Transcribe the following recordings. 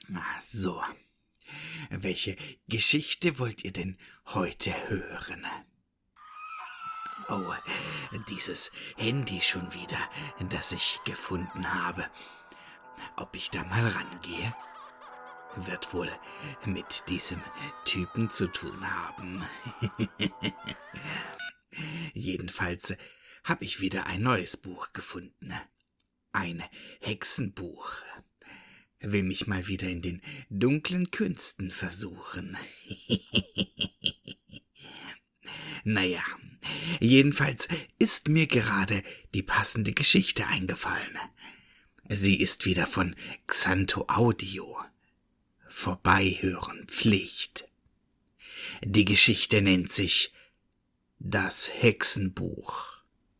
So, welche Geschichte wollt ihr denn heute hören? Oh, dieses Handy schon wieder, das ich gefunden habe. Ob ich da mal rangehe? Wird wohl mit diesem Typen zu tun haben. Jedenfalls habe ich wieder ein neues Buch gefunden. Ein Hexenbuch. Will mich mal wieder in den dunklen Künsten versuchen. Naja, jedenfalls ist mir gerade die passende Geschichte eingefallen. Sie ist wieder von Xanto Audio. Vorbeihören Pflicht. Die Geschichte nennt sich Das Hexenbuch.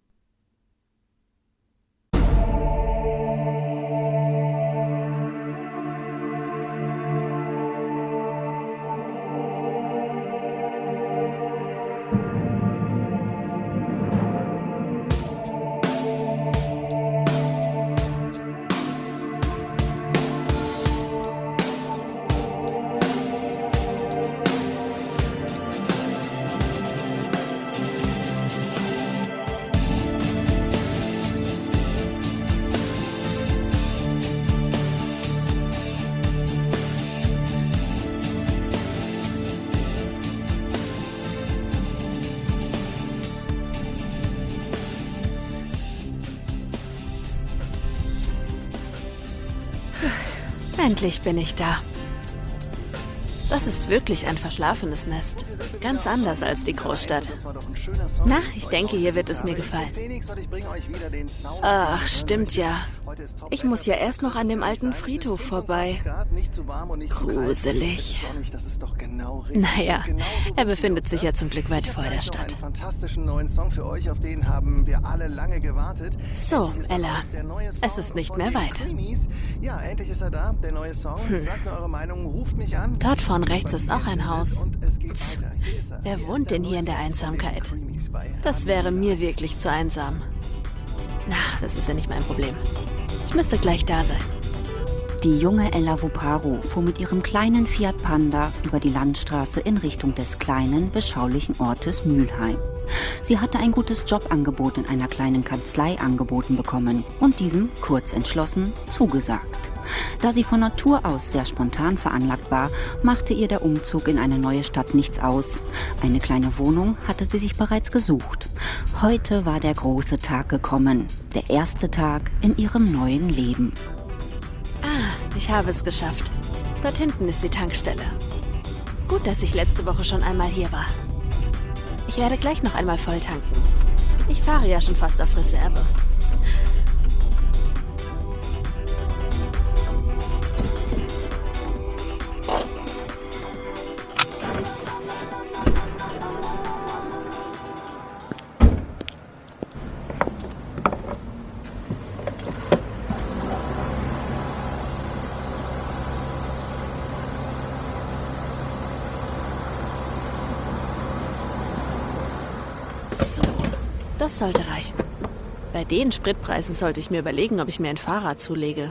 Endlich bin ich da. Das ist wirklich ein verschlafenes Nest. Ganz anders als die Großstadt. Na, ich denke, hier wird es mir gefallen. Ach, stimmt ja. Ich muss ja erst noch an dem alten Friedhof vorbei. Gruselig. Naja, er befindet sich ja zum Glück weit vor der Stadt. So, Ella, es ist nicht mehr weit. Ja, endlich ist er da, der neue Song. Sagt mir eure Meinung, ruft mich an. Dort vorn rechts ist auch ein Haus. Psst, wer wohnt denn hier in der Einsamkeit? Das wäre mir wirklich zu einsam. Na, das ist ja nicht mein Problem. Ich müsste gleich da sein. Die junge Ella Voparo fuhr mit ihrem kleinen Fiat Panda über die Landstraße in Richtung des kleinen, beschaulichen Ortes Mülheim. Sie hatte ein gutes Jobangebot in einer kleinen Kanzlei angeboten bekommen und diesem, kurz entschlossen, zugesagt. Da sie von Natur aus sehr spontan veranlagt war, machte ihr der Umzug in eine neue Stadt nichts aus. Eine kleine Wohnung hatte sie sich bereits gesucht. Heute war der große Tag gekommen, der erste Tag in ihrem neuen Leben. Ah, ich habe es geschafft. Dort hinten ist die Tankstelle. Gut, dass ich letzte Woche schon einmal hier war. Ich werde gleich noch einmal voll tanken. Ich fahre ja schon fast auf Reserve. So, das sollte reichen. Bei den Spritpreisen sollte ich mir überlegen, ob ich mir ein Fahrrad zulege.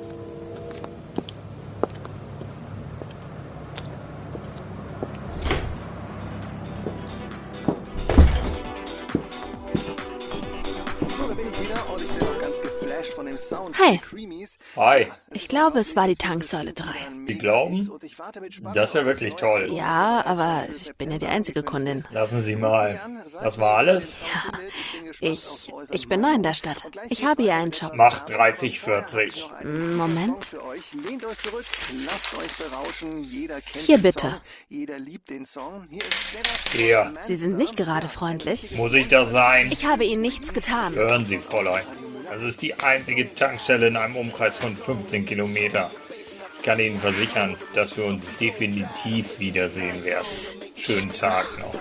So, da bin ich wieder und ich bin noch ganz geflasht von dem Sound. Hey. Creamies. Hi, Ich glaube, es war die Tanksäule 3. Sie glauben? Das ist ja wirklich toll. Ja, aber ich bin ja die einzige Kundin. Lassen Sie mal. Das war alles? Ja, ich bin neu in der Stadt. Ich habe hier einen Job. Macht 30, 40. Moment. Für euch. Lehnt euch zurück, lasst euch berauschen. Jeder kennt Hier den bitte. Song, jeder liebt den Song. Hier ist Hier. Sie sind nicht gerade freundlich. Muss ich das sein? Ich habe Ihnen nichts getan. Hören Sie, Fräulein. Das ist die einzige Tankstelle in einem Umkreis von 15 Kilometer. Ich kann Ihnen versichern, dass wir uns definitiv wiedersehen werden. Schönen Tag noch.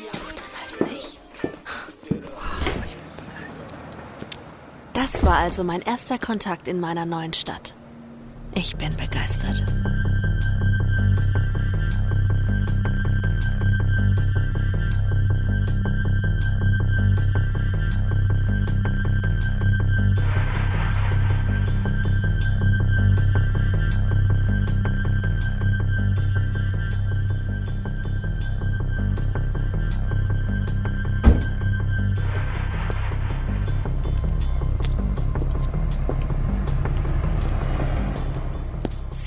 Das war also mein erster Kontakt in meiner neuen Stadt. Ich bin begeistert.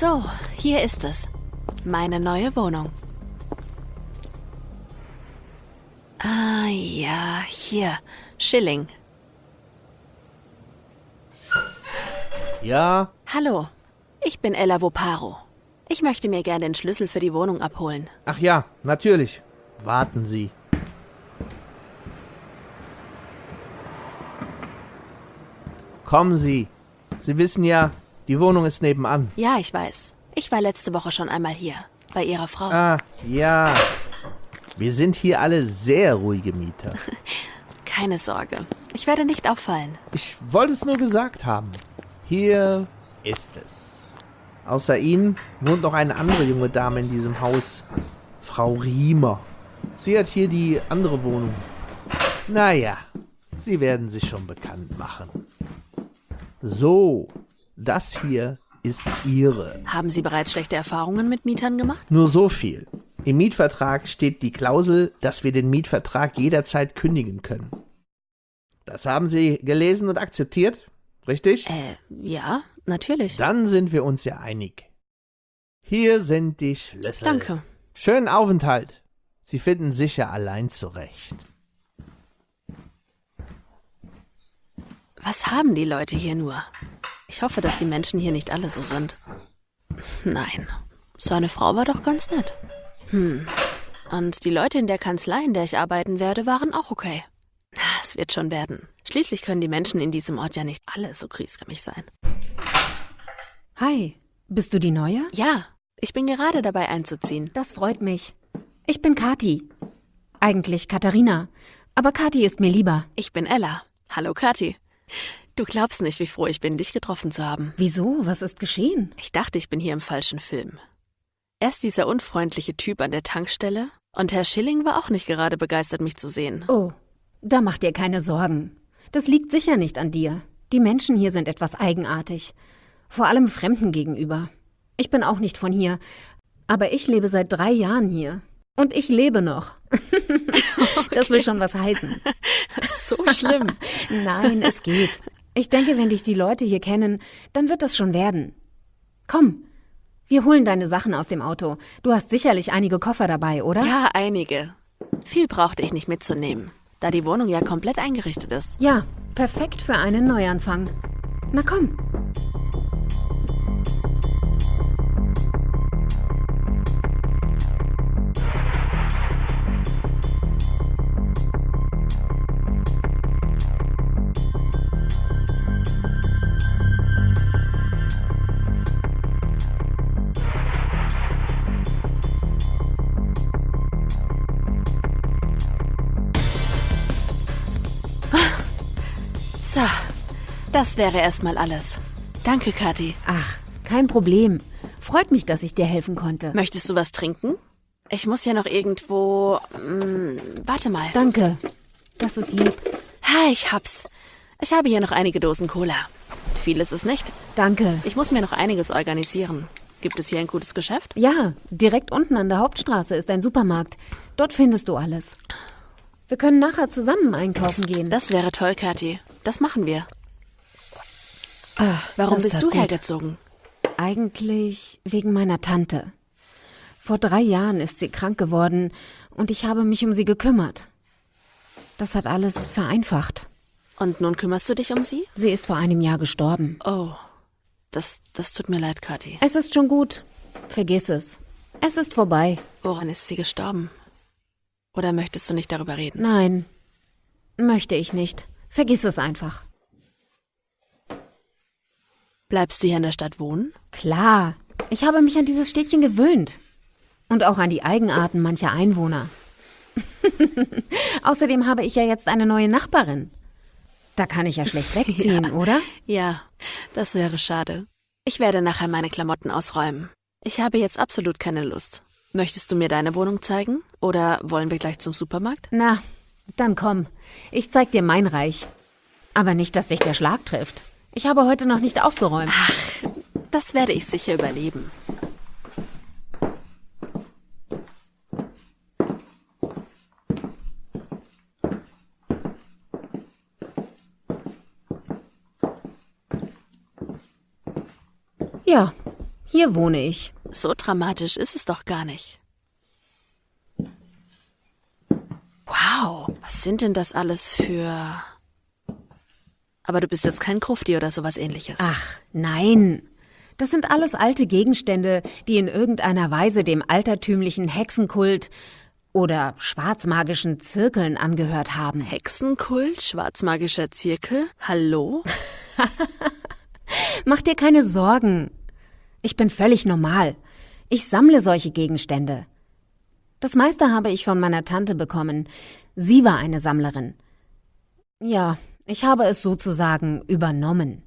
So, hier ist es. Meine neue Wohnung. Ah ja, hier. Schilling. Ja, Hallo, ich bin Elavoparo. Ich möchte mir gerne den Schlüssel für die Wohnung abholen. ach ja, natürlich. Warten Sie. Kommen Sie. Sie wissen ja, die Wohnung ist nebenan. Ja, ich weiß. Ich war letzte Woche schon einmal hier. Bei Ihrer Frau. Ah, ja. Wir sind hier alle sehr ruhige Mieter. Keine Sorge. Ich werde nicht auffallen. Ich wollte es nur gesagt haben. Hier ist es. Außer Ihnen wohnt noch eine andere junge Dame in diesem Haus. Frau Riemer. Sie hat hier die andere Wohnung. Naja, Sie werden sich schon bekannt machen. So, das hier ist Ihre. Haben Sie bereits schlechte Erfahrungen mit Mietern gemacht? Nur so viel. Im Mietvertrag steht die Klausel, dass wir den Mietvertrag jederzeit kündigen können. Das haben Sie gelesen und akzeptiert, richtig? Ja, natürlich. Dann sind wir uns ja einig. Hier sind die Schlüssel. Danke. Schönen Aufenthalt. Sie finden sicher allein zurecht. Was haben die Leute hier nur? Ich hoffe, dass die Menschen hier nicht alle so sind. Nein, seine Frau war doch ganz nett. Und die Leute in der Kanzlei, in der ich arbeiten werde, waren auch okay. Es wird schon werden. Schließlich können die Menschen in diesem Ort ja nicht alle so griesgrämig sein. Hi, bist du die Neue? Ja, ich bin gerade dabei einzuziehen. Das freut mich. Ich bin Kathi. Eigentlich Katharina, aber Kathi ist mir lieber. Ich bin Ella. Hallo, Kathi. Du glaubst nicht, wie froh ich bin, dich getroffen zu haben. Wieso? Was ist geschehen? Ich dachte, ich bin hier im falschen Film. Erst dieser unfreundliche Typ an der Tankstelle und Herr Schilling war auch nicht gerade begeistert, mich zu sehen. Oh, da mach dir keine Sorgen. Das liegt sicher nicht an dir. Die Menschen hier sind etwas eigenartig. Vor allem Fremden gegenüber. Ich bin auch nicht von hier, aber ich lebe seit 3 Jahren hier. Und ich lebe noch. Das will schon was heißen. So schlimm. Nein, es geht. Ich denke, wenn dich die Leute hier kennen, dann wird das schon werden. Komm, wir holen deine Sachen aus dem Auto. Du hast sicherlich einige Koffer dabei, oder? Ja, einige. Viel brauchte ich nicht mitzunehmen, da die Wohnung ja komplett eingerichtet ist. Ja, perfekt für einen Neuanfang. Na komm. So, das wäre erstmal alles. Danke, Kathi. Ach, kein Problem. Freut mich, dass ich dir helfen konnte. Möchtest du was trinken? Ich muss ja noch irgendwo... warte mal. Danke. Das ist lieb. Ha, ich hab's. Ich habe hier noch einige Dosen Cola. Viel ist es nicht. Danke. Ich muss mir noch einiges organisieren. Gibt es hier ein gutes Geschäft? Ja, direkt unten an der Hauptstraße ist ein Supermarkt. Dort findest du alles. Wir können nachher zusammen einkaufen gehen. Das wäre toll, Kathi. Das machen wir. Ah, Warum das bist tat du gut. hergezogen? Eigentlich wegen meiner Tante. Vor 3 Jahren ist sie krank geworden und ich habe mich um sie gekümmert. Das hat alles vereinfacht. Und nun kümmerst du dich um sie? Sie ist vor einem Jahr gestorben. Oh, das tut mir leid, Kathi. Es ist schon gut. Vergiss es. Es ist vorbei. Woran ist sie gestorben? Oder möchtest du nicht darüber reden? Nein, möchte ich nicht. Vergiss es einfach. Bleibst du hier in der Stadt wohnen? Klar, ich habe mich an dieses Städtchen gewöhnt. Und auch an die Eigenarten mancher Einwohner. Außerdem habe ich ja jetzt eine neue Nachbarin. Da kann ich ja schlecht wegziehen, oder? Ja, das wäre schade. Ich werde nachher meine Klamotten ausräumen. Ich habe jetzt absolut keine Lust. Möchtest du mir deine Wohnung zeigen? Oder wollen wir gleich zum Supermarkt? Na, dann komm. Ich zeig dir mein Reich. Aber nicht, dass dich der Schlag trifft. Ich habe heute noch nicht aufgeräumt. Das werde ich sicher überleben. Ja, Hier wohne ich. So dramatisch ist es doch gar nicht. Wow, was sind denn das alles für... Aber du bist jetzt kein Grufti oder sowas ähnliches. Ach, nein. Das sind alles alte Gegenstände, die in irgendeiner Weise dem altertümlichen Hexenkult oder schwarzmagischen Zirkeln angehört haben. Hexenkult? Schwarzmagischer Zirkel? Hallo? Mach dir keine Sorgen. Ich bin völlig normal. Ich sammle solche Gegenstände. Das meiste habe ich von meiner Tante bekommen. Sie war eine Sammlerin. Ja, ich habe es sozusagen übernommen.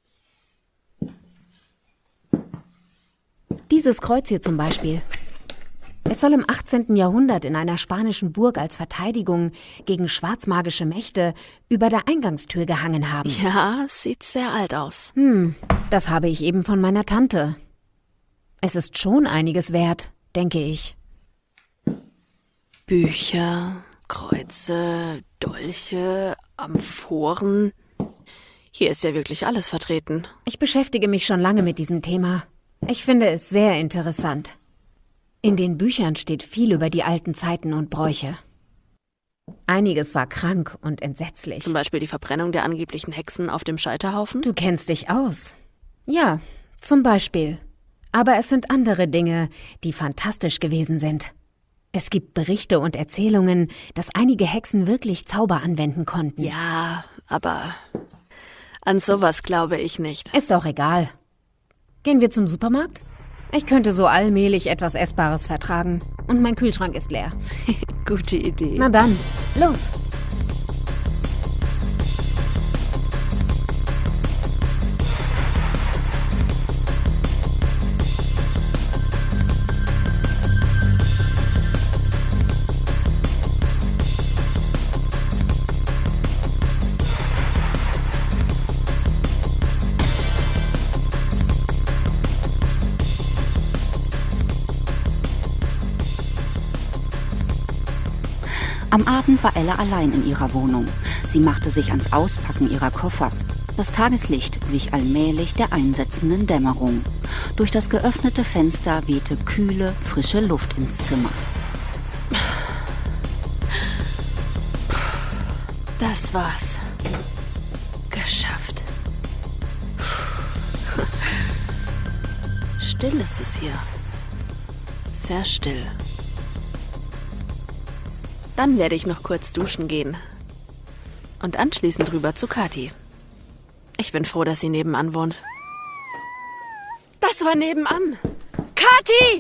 Dieses Kreuz hier zum Beispiel. Es soll im 18. Jahrhundert in einer spanischen Burg als Verteidigung gegen schwarzmagische Mächte über der Eingangstür gehangen haben. Ja, sieht sehr alt aus. Das habe ich eben von meiner Tante. Es ist schon einiges wert, denke ich. Bücher, Kreuze, Dolche, Amphoren. Hier ist ja wirklich alles vertreten. Ich beschäftige mich schon lange mit diesem Thema. Ich finde es sehr interessant. In den Büchern steht viel über die alten Zeiten und Bräuche. Einiges war krank und entsetzlich. Zum Beispiel die Verbrennung der angeblichen Hexen auf dem Scheiterhaufen? Du kennst dich aus. Ja, zum Beispiel. Aber es sind andere Dinge, die fantastisch gewesen sind. Es gibt Berichte und Erzählungen, dass einige Hexen wirklich Zauber anwenden konnten. Ja, aber an sowas glaube ich nicht. Ist auch egal. Gehen wir zum Supermarkt? Ich könnte so allmählich etwas Essbares vertragen. Und mein Kühlschrank ist leer. Gute Idee. Na dann, los! Am Abend war Ella allein in ihrer Wohnung. Sie machte sich ans Auspacken ihrer Koffer. Das Tageslicht wich allmählich der einsetzenden Dämmerung. Durch das geöffnete Fenster wehte kühle, frische Luft ins Zimmer. Das war's. Geschafft. Still ist es hier. Sehr still. Dann werde ich noch kurz duschen gehen. Und anschließend rüber zu Kathi. Ich bin froh, dass sie nebenan wohnt. Das war nebenan. Kathi!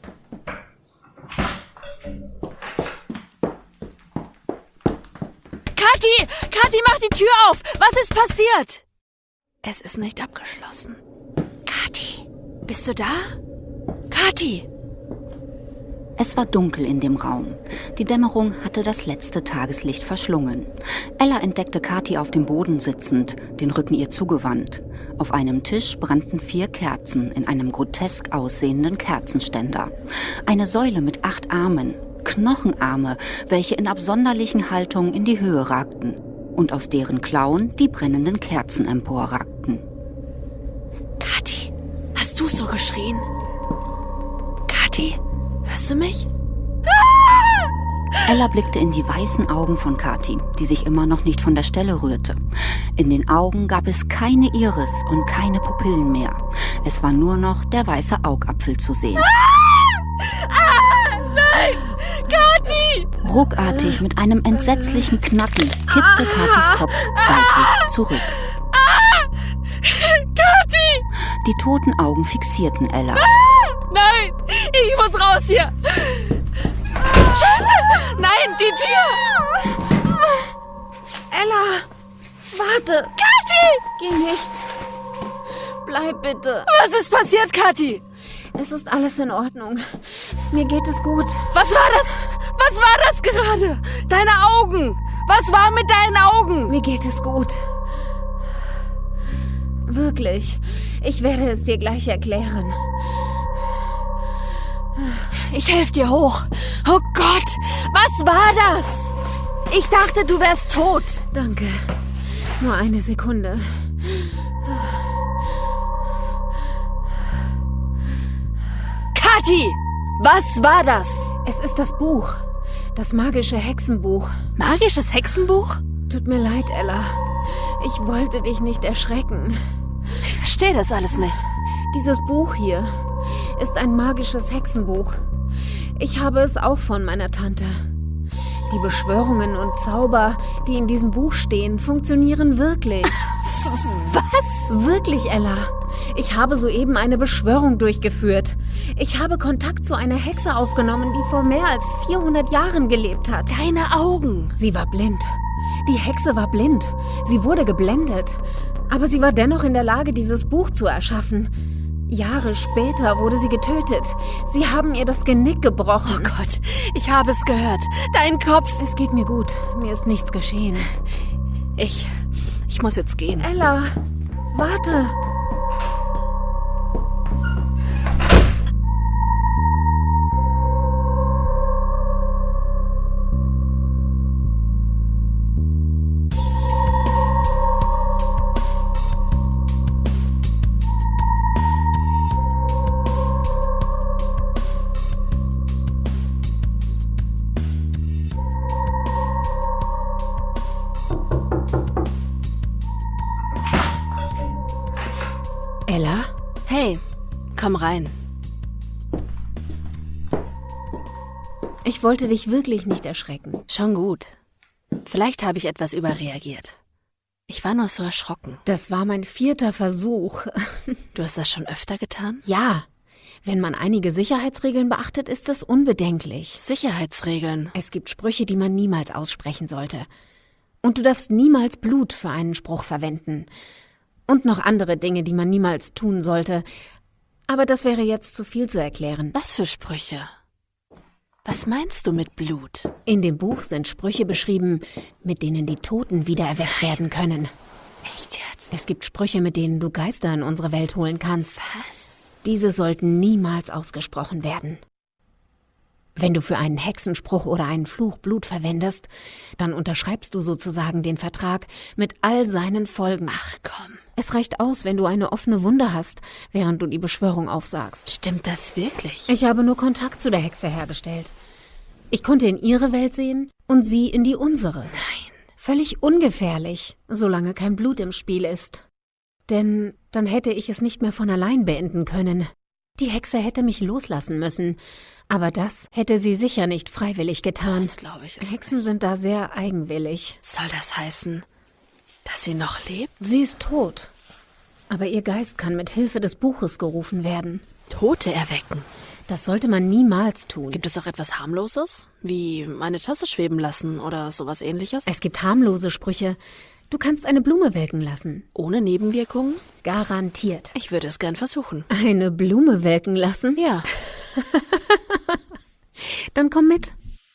Kathi! Kathi, mach die Tür auf! Was ist passiert? Es ist nicht abgeschlossen. Kathi, bist du da? Kathi! Es war dunkel in dem Raum. Die Dämmerung hatte das letzte Tageslicht verschlungen. Ella entdeckte Kathi auf dem Boden sitzend, den Rücken ihr zugewandt. Auf einem Tisch brannten 4 Kerzen in einem grotesk aussehenden Kerzenständer. Eine Säule mit 8 Armen, Knochenarme, welche in absonderlichen Haltungen in die Höhe ragten und aus deren Klauen die brennenden Kerzen emporragten. Kathi, hast du so geschrien? Kathi? Hörst du mich? Ella blickte in die weißen Augen von Kathi, die sich immer noch nicht von der Stelle rührte. In den Augen gab es keine Iris und keine Pupillen mehr. Es war nur noch der weiße Augapfel zu sehen. Nein! Kathi! Ruckartig mit einem entsetzlichen Knacken kippte Kathis Kopf seitlich zurück. Kathi! Die toten Augen fixierten Ella. Nein! Ich muss raus hier! Scheiße! Nein, die Tür! Ella, warte! Kathi! Geh nicht! Bleib bitte! Was ist passiert, Kathi? Es ist alles in Ordnung. Mir geht es gut. Was war das? Was war das gerade? Deine Augen! Was war mit deinen Augen? Mir geht es gut. Wirklich. Ich werde es dir gleich erklären. Ich helfe dir hoch. Oh Gott, was war das? Ich dachte, du wärst tot. Danke. Nur eine Kati! Was war das? Es ist das Buch. Das magische Hexenbuch. Magisches Hexenbuch? Tut mir leid, Ella. Ich wollte dich nicht erschrecken. Ich verstehe das alles nicht. Dieses Buch hier ist ein magisches Hexenbuch. Ich habe es auch von meiner Tante. Die Beschwörungen und Zauber, die in diesem Buch stehen, funktionieren wirklich. Was? Wirklich, Ella. Ich habe soeben eine Beschwörung durchgeführt. Ich habe Kontakt zu einer Hexe aufgenommen, die vor mehr als 400 Jahren gelebt hat. Deine Augen. Sie war blind. Die Hexe war blind. Sie wurde geblendet. Aber sie war dennoch in der Lage, dieses Buch zu erschaffen. Jahre später wurde sie getötet. Sie haben ihr das Genick gebrochen. Oh Gott, ich habe es gehört. Dein Kopf. Es geht mir gut. Mir ist nichts geschehen. Ich muss jetzt gehen. Ella, warte. Ella? Hey, komm rein. Ich wollte dich wirklich nicht erschrecken. Schon gut. Vielleicht habe ich etwas überreagiert. Ich war nur so erschrocken. Das war mein 4. Versuch. Du hast das schon öfter getan? Ja, wenn man einige Sicherheitsregeln beachtet, ist es unbedenklich. Sicherheitsregeln? Es gibt Sprüche, die man niemals aussprechen sollte. Und du darfst niemals Blut für einen Spruch verwenden. Und noch andere Dinge, die man niemals tun sollte. Aber das wäre jetzt zu viel zu erklären. Was für Sprüche? Was meinst du mit Blut? In dem Buch sind Sprüche beschrieben, mit denen die Toten wiedererweckt werden können. Echt jetzt? Es gibt Sprüche, mit denen du Geister in unsere Welt holen kannst. Was? Diese sollten niemals ausgesprochen werden. Wenn du für einen Hexenspruch oder einen Fluch Blut verwendest, dann unterschreibst du sozusagen den Vertrag mit all seinen Folgen. Ach komm. Es reicht aus, wenn du eine offene Wunde hast, während du die Beschwörung aufsagst. Stimmt das wirklich? Ich habe nur Kontakt zu der Hexe hergestellt. Ich konnte in ihre Welt sehen und sie in die unsere. Nein. Völlig ungefährlich, solange kein Blut im Spiel ist. Denn dann hätte ich es nicht mehr von allein beenden können. Die Hexe hätte mich loslassen müssen, aber das hätte sie sicher nicht freiwillig getan. Das glaube ich ist Hexen sind da sehr eigenwillig. Soll das heißen, dass sie noch lebt? Sie ist tot, aber ihr Geist kann mit Hilfe des Buches gerufen werden. Tote erwecken? Das sollte man niemals tun. Gibt es auch etwas Harmloses? Wie meine Tasse schweben lassen oder sowas Ähnliches? Es gibt harmlose Sprüche. Du kannst eine Blume welken lassen. Ohne Nebenwirkungen? Garantiert. Ich würde es gern versuchen. Eine Blume welken lassen? Ja. Dann komm mit.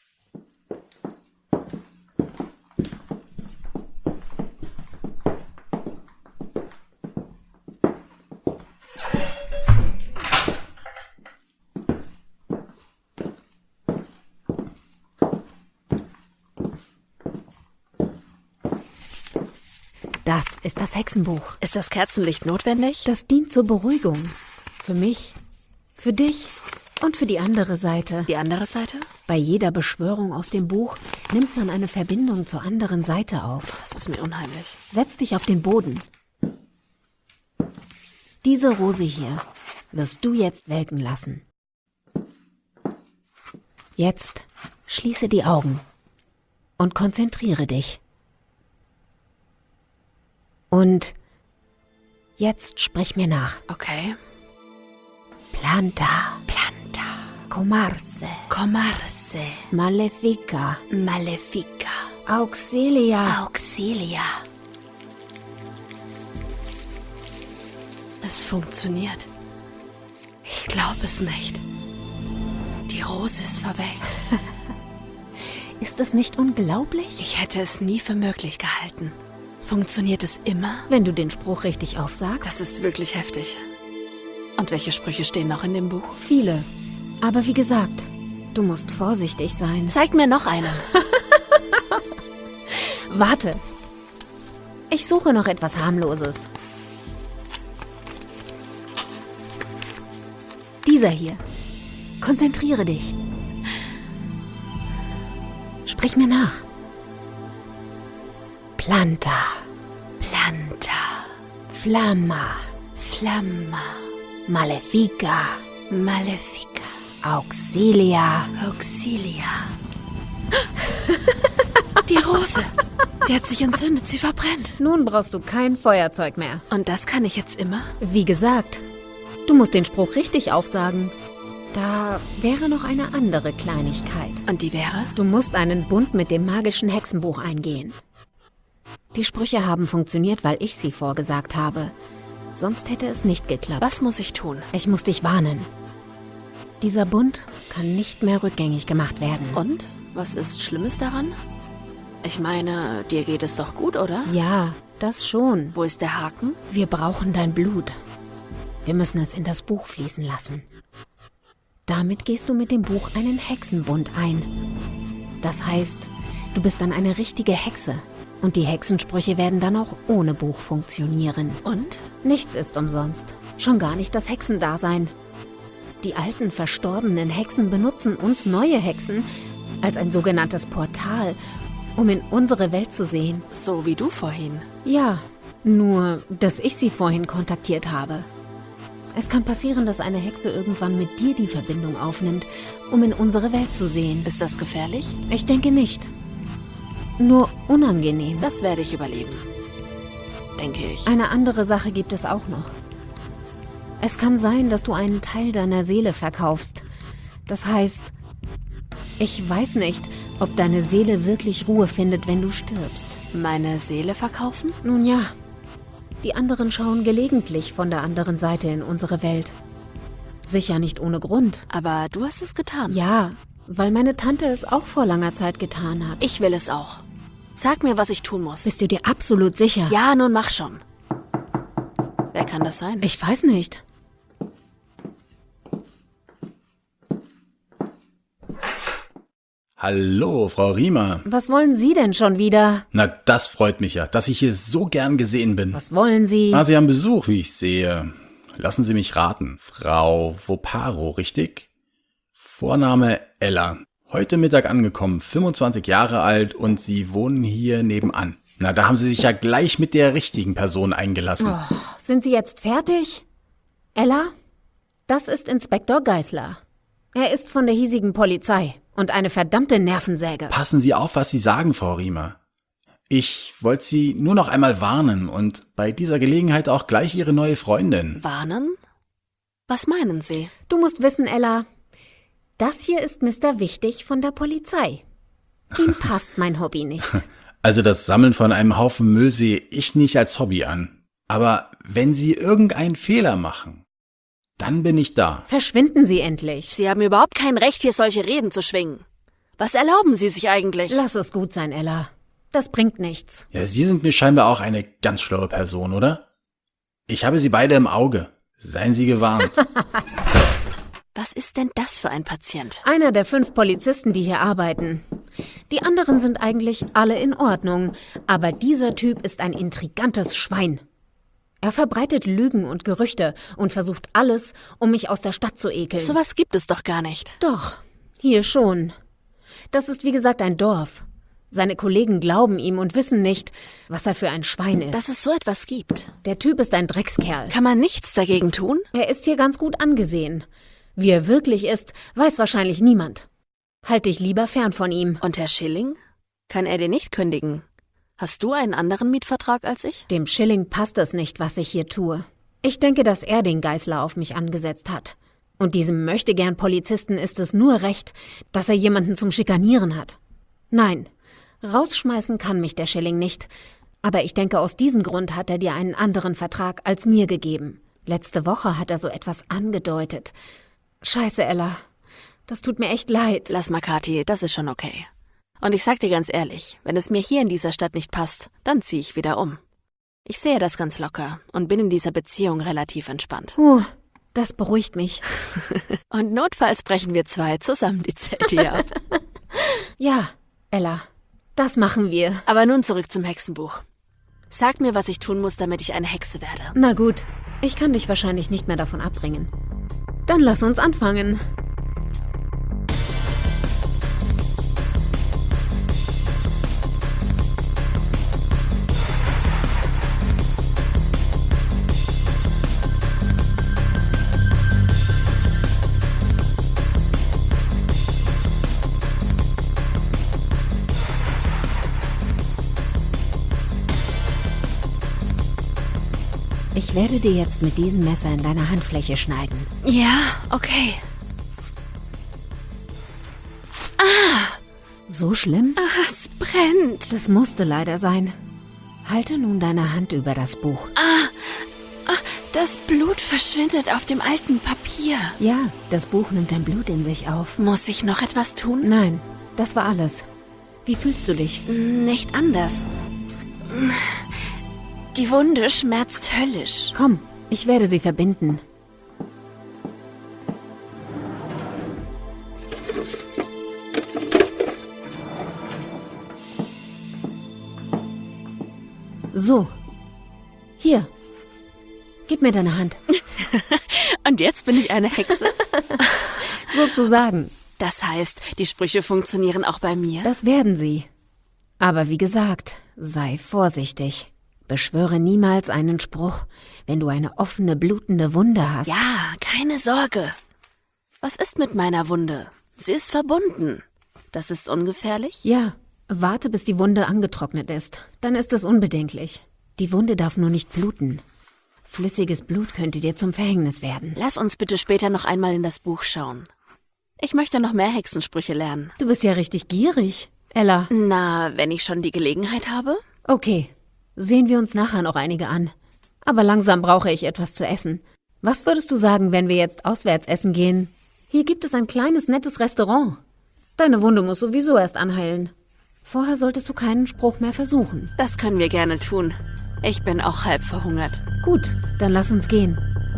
Das ist das Hexenbuch. Ist das Kerzenlicht notwendig? Das dient zur Beruhigung. Für mich, für dich und für die andere Seite. Die andere Seite? Bei jeder Beschwörung aus dem Buch nimmt man eine Verbindung zur anderen Seite auf. Das ist mir unheimlich. Setz dich auf den Boden. Diese Rose hier wirst du jetzt welken lassen. Jetzt schließe die Augen und konzentriere dich. Und jetzt sprich mir nach. Okay. Planta, Planta, comarse, Comarse, malefica, Malefica, auxilia. Auxilia. Es funktioniert. Ich glaube es nicht. Die Rose ist verwelkt. Ist das nicht unglaublich? Ich hätte es nie für möglich gehalten. Funktioniert es immer? Wenn du den Spruch richtig aufsagst. Das ist wirklich heftig. Und welche Sprüche stehen noch in dem Buch? Viele. Aber wie gesagt, du musst vorsichtig sein. Zeig mir noch einen. Warte. Ich suche noch etwas Harmloses. Dieser hier. Konzentriere dich. Sprich mir nach. Planta. Planta. Flamma. Flamma. Malefica. Malefica. Auxilia. Auxilia. Die Rose. Sie hat sich entzündet, sie verbrennt. Nun brauchst du kein Feuerzeug mehr. Und das kann ich jetzt immer? Wie gesagt, du musst den Spruch richtig aufsagen. Da wäre noch eine andere Kleinigkeit. Und die wäre? Du musst einen Bund mit dem magischen Hexenbuch eingehen. Die Sprüche haben funktioniert, weil ich sie vorgesagt habe. Sonst hätte es nicht geklappt. Was muss ich tun? Ich muss dich warnen. Dieser Bund kann nicht mehr rückgängig gemacht werden. Und? Was ist Schlimmes daran? Ich meine, dir geht es doch gut, oder? Ja, das schon. Wo ist der Haken? Wir brauchen dein Blut. Wir müssen es in das Buch fließen lassen. Damit gehst du mit dem Buch einen Hexenbund ein. Das heißt, du bist dann eine richtige Hexe. Und die Hexensprüche werden dann auch ohne Buch funktionieren. Und? Nichts ist umsonst. Schon gar nicht das Hexendasein. Die alten, verstorbenen Hexen benutzen uns neue Hexen als ein sogenanntes Portal, um in unsere Welt zu sehen. So wie du vorhin. Ja, nur, dass ich sie vorhin kontaktiert habe. Es kann passieren, dass eine Hexe irgendwann mit dir die Verbindung aufnimmt, um in unsere Welt zu sehen. Ist das gefährlich? Ich denke nicht. Nur unangenehm. Das werde ich überleben. Denke ich. Eine andere Sache gibt es auch noch. Es kann sein, dass du einen Teil deiner Seele verkaufst. Das heißt, ich weiß nicht, ob deine Seele wirklich Ruhe findet, wenn du stirbst. Meine Seele verkaufen? Nun ja, die anderen schauen gelegentlich von der anderen Seite in unsere Welt. Sicher nicht ohne Grund. Aber du hast es getan. Ja, weil meine Tante es auch vor langer Zeit getan hat. Ich will es auch. Sag mir, was ich tun muss. Bist du dir absolut sicher? Ja, nun mach schon. Wer kann das sein? Ich weiß nicht. Hallo, Frau Riemer. Was wollen Sie denn schon wieder? Na, das freut mich ja, dass ich hier so gern gesehen bin. Was wollen Sie? Sie haben Besuch, wie ich sehe. Lassen Sie mich raten. Frau Voparo, richtig? Vorname Ella. Heute Mittag angekommen, 25 Jahre alt und Sie wohnen hier nebenan. Na, da haben Sie sich ja gleich mit der richtigen Person eingelassen. Oh, sind Sie jetzt fertig? Ella, das ist Inspektor Geisler. Er ist von der hiesigen Polizei und eine verdammte Nervensäge. Passen Sie auf, was Sie sagen, Frau Riemer. Ich wollte Sie nur noch einmal warnen und bei dieser Gelegenheit auch gleich Ihre neue Freundin. Warnen? Was meinen Sie? Du musst wissen, Ella, das hier ist Mr. Wichtig von der Polizei. Ihm passt mein Hobby nicht. Also das Sammeln von einem Haufen Müll sehe ich nicht als Hobby an. Aber wenn Sie irgendeinen Fehler machen, dann bin ich da. Verschwinden Sie endlich. Sie haben überhaupt kein Recht, hier solche Reden zu schwingen. Was erlauben Sie sich eigentlich? Lass es gut sein, Ella. Das bringt nichts. Ja, Sie sind mir scheinbar auch eine ganz schlaue Person, oder? Ich habe Sie beide im Auge. Seien Sie gewarnt. Was ist denn das für ein Patient? Einer der 5 Polizisten, die hier arbeiten. Die anderen sind eigentlich alle in Ordnung, aber dieser Typ ist ein intrigantes Schwein. Er verbreitet Lügen und Gerüchte und versucht alles, um mich aus der Stadt zu ekeln. Sowas gibt es doch gar nicht. Doch, hier schon. Das ist wie gesagt ein Dorf. Seine Kollegen glauben ihm und wissen nicht, was er für ein Schwein ist. Dass es so etwas gibt. Der Typ ist ein Dreckskerl. Kann man nichts dagegen tun? Er ist hier ganz gut angesehen. Wie er wirklich ist, weiß wahrscheinlich niemand. Halt dich lieber fern von ihm. Und Herr Schilling? Kann er dir nicht kündigen? Hast du einen anderen Mietvertrag als ich? Dem Schilling passt es nicht, was ich hier tue. Ich denke, dass er den Geisler auf mich angesetzt hat. Und diesem Möchtegern-Polizisten ist es nur recht, dass er jemanden zum Schikanieren hat. Nein, rausschmeißen kann mich der Schilling nicht. Aber ich denke, aus diesem Grund hat er dir einen anderen Vertrag als mir gegeben. Letzte Woche hat er so etwas angedeutet. Scheiße, Ella. Das tut mir echt leid. Lass mal, Kathi, das ist schon okay. Und ich sag dir ganz ehrlich, wenn es mir hier in dieser Stadt nicht passt, dann ziehe ich wieder um. Ich sehe das ganz locker und bin in dieser Beziehung relativ entspannt. Das beruhigt mich. Und notfalls brechen wir 2 zusammen die Zelte hier ab. Ja, Ella, das machen wir. Aber nun zurück zum Hexenbuch. Sag mir, was ich tun muss, damit ich eine Hexe werde. Na gut, ich kann dich wahrscheinlich nicht mehr davon abbringen. Dann lass uns anfangen. Ich werde dir jetzt mit diesem Messer in deiner Handfläche schneiden. Ja, okay. So schlimm? Es brennt. Das musste leider sein. Halte nun deine Hand über das Buch. Das Blut verschwindet auf dem alten Papier. Ja, das Buch nimmt dein Blut in sich auf. Muss ich noch etwas tun? Nein, das war alles. Wie fühlst du dich? Nicht anders. Die Wunde schmerzt höllisch. Komm, ich werde sie verbinden. So. Hier. Gib mir deine Hand. Und jetzt bin ich eine Hexe. Sozusagen. Das heißt, die Sprüche funktionieren auch bei mir? Das werden sie. Aber wie gesagt, sei vorsichtig. Beschwöre niemals einen Spruch, wenn du eine offene, blutende Wunde hast. Ja, keine Sorge. Was ist mit meiner Wunde? Sie ist verbunden. Das ist ungefährlich? Ja, warte, bis die Wunde angetrocknet ist. Dann ist es unbedenklich. Die Wunde darf nur nicht bluten. Flüssiges Blut könnte dir zum Verhängnis werden. Lass uns bitte später noch einmal in das Buch schauen. Ich möchte noch mehr Hexensprüche lernen. Du bist ja richtig gierig, Ella. Na, wenn ich schon die Gelegenheit habe? Okay, sehen wir uns nachher noch einige an. Aber langsam brauche ich etwas zu essen. Was würdest du sagen, wenn wir jetzt auswärts essen gehen? Hier gibt es ein kleines, nettes Restaurant. Deine Wunde muss sowieso erst anheilen. Vorher solltest du keinen Spruch mehr versuchen. Das können wir gerne tun. Ich bin auch halb verhungert. Gut, dann lass uns gehen.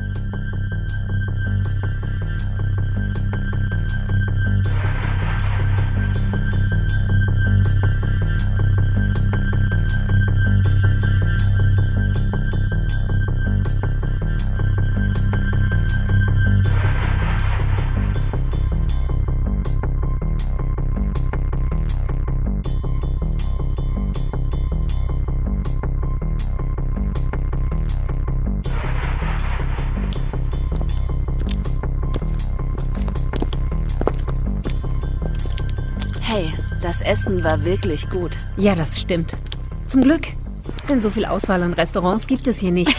Hey, das Essen war wirklich gut. Ja, das stimmt. Zum Glück. Denn so viel Auswahl an Restaurants gibt es hier nicht.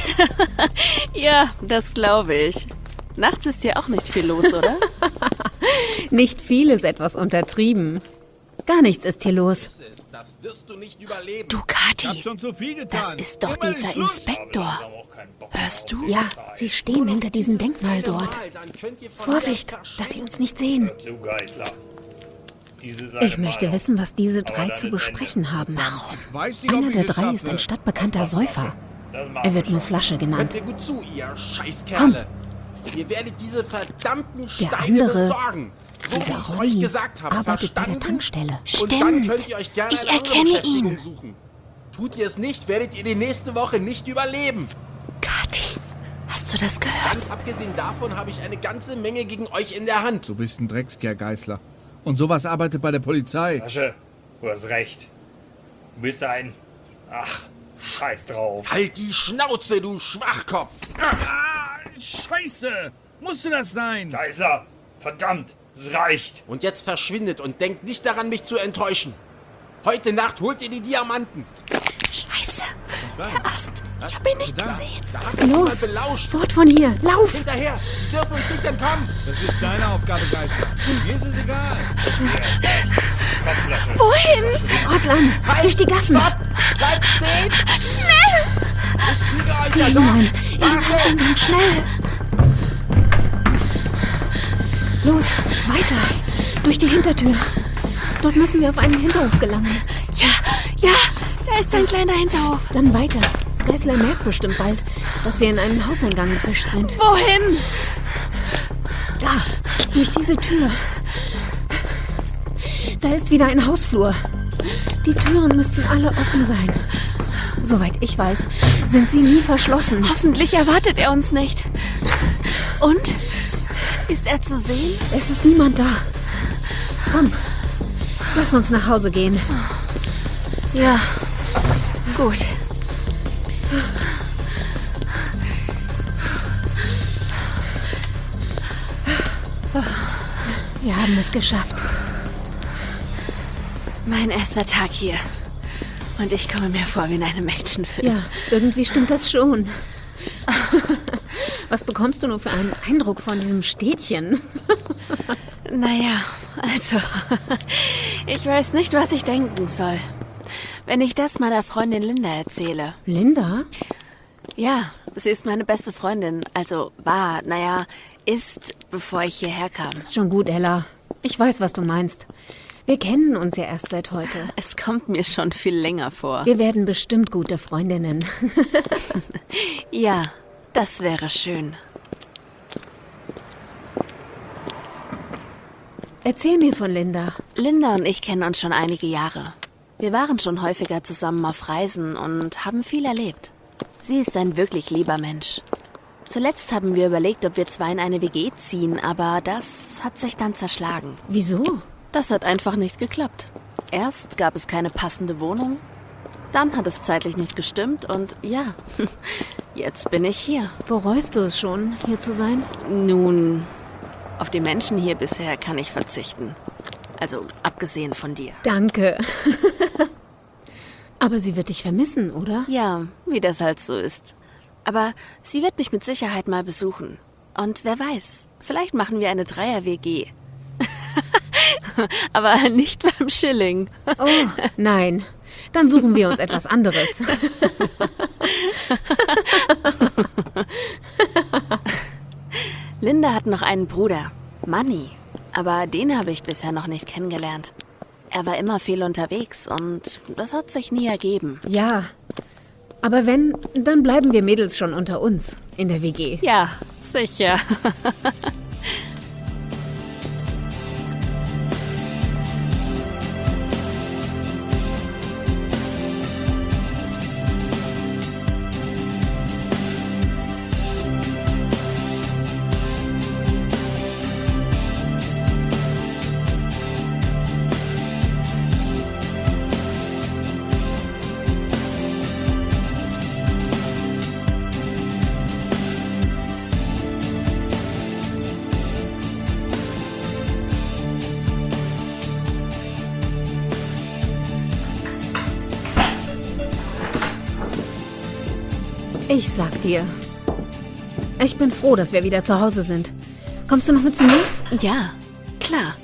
Ja, das glaube ich. Nachts ist hier auch nicht viel los, oder? Nicht viel ist etwas untertrieben. Gar nichts ist hier los. Das wirst du nicht überleben. Du, Kathi, Hab schon zu viel getan. das ist doch Immer dieser Schluss. Inspektor. Hörst du? Ja, sie stehen hinter diesem Denkmal dort. Dann könnt ihr von Vorsicht, dass sie uns nicht sehen. Zu Geißler. Diese seine Ich möchte Meinung. wissen, was diese Aber drei dann zu ist besprechen haben. Ich weiß nicht, ob Einer ich der es drei ist schaffe. ein stadtbekannter Säufer. Das machen Er wird wir nur schon. Flasche Hört genannt. ihr gut zu, ihr Scheißkerle. Ihr werdet diese verdammten Der Steine andere, besorgen. So wie Dieser ich es euch Rolli gesagt habe. arbeitet bei der Verstanden? Tankstelle. Und dann Stimmt. könnt ihr euch gerne Ich eine andere erkenne Beschäftigung ihn. suchen. Tut ihr es nicht, werdet ihr die nächste Woche nicht überleben. Kathi, hast du das gehört? Ganz abgesehen davon habe ich eine ganze Menge gegen euch in der Hand. Du bist ein Dreckskerl, Geißler. Und sowas arbeitet bei der Polizei. Asche, du hast recht. Du bist ein... Ach, scheiß drauf. Halt die Schnauze, du Schwachkopf. Ah, Scheiße! Musste das sein? Geißler, verdammt, es reicht. Und jetzt verschwindet und denkt nicht daran, mich zu enttäuschen. Heute Nacht holt ihr die Diamanten. Scheiße. Der Ast. Ich habe ihn nicht Da. gesehen. Da habt ihr Los, mal belauscht. fort von hier, lauf! Hinterher, sie dürfen uns nicht entkommen. Das ist deine Aufgabe, Geißler. Mir ist es egal. Kopfflasche. Wohin? Ortland, durch die Gassen! Bleibt stehen. Schnell! Ich kriege euch Geh ja doch. hinein, in den Hauseingang, schnell! Los, weiter! Durch die Hintertür! Dort müssen wir auf einen Hinterhof gelangen. Ja, da ist ein kleiner Hinterhof. Dann weiter. Geißler merkt bestimmt bald, dass wir in einen Hauseingang gefischt sind. Wohin? Da, durch diese Tür. Da ist wieder ein Hausflur. Die Türen müssten alle offen sein. Soweit ich weiß, sind sie nie verschlossen. Hoffentlich erwartet er uns nicht. Und? Ist er zu sehen? Es ist niemand da. Komm, lass uns nach Hause gehen. Ja. Gut. Wir haben es geschafft. Mein erster Tag hier. Und ich komme mir vor wie in einem Actionfilm. Ja, irgendwie stimmt das schon. Was bekommst du nur für einen Eindruck von diesem Städtchen? Naja, also, ich weiß nicht, was ich denken soll. Wenn ich das meiner Freundin Linda erzähle. Linda? Ja, sie ist meine beste Freundin. Also ist, bevor ich hierher kam. Ist schon gut, Ella. Ich weiß, was du meinst. Wir kennen uns ja erst seit heute. Es kommt mir schon viel länger vor. Wir werden bestimmt gute Freundinnen. Ja, das wäre schön. Erzähl mir von Linda. Linda und ich kennen uns schon einige Jahre. Wir waren schon häufiger zusammen auf Reisen und haben viel erlebt. Sie ist ein wirklich lieber Mensch. Zuletzt haben wir überlegt, ob wir zwei in eine WG ziehen, aber das hat sich dann zerschlagen. Wieso? Das hat einfach nicht geklappt. Erst gab es keine passende Wohnung, dann hat es zeitlich nicht gestimmt und ja, jetzt bin ich hier. Bereust du es schon, hier zu sein? Nun, auf die Menschen hier bisher kann ich verzichten. Also abgesehen von dir. Danke. Aber sie wird dich vermissen, oder? Ja, wie das halt so ist. Aber sie wird mich mit Sicherheit mal besuchen. Und wer weiß, vielleicht machen wir eine Dreier-WG. Aber nicht beim Schilling. Oh, nein. Dann suchen wir uns etwas anderes. Linda hat noch einen Bruder, Manni. Aber den habe ich bisher noch nicht kennengelernt. Er war immer viel unterwegs und das hat sich nie ergeben. Ja, aber wenn, dann bleiben wir Mädels schon unter uns in der WG. Ja, sicher. Ich sag dir. Ich bin froh, dass wir wieder zu Hause sind. Kommst du noch mit zu mir? Ja, klar.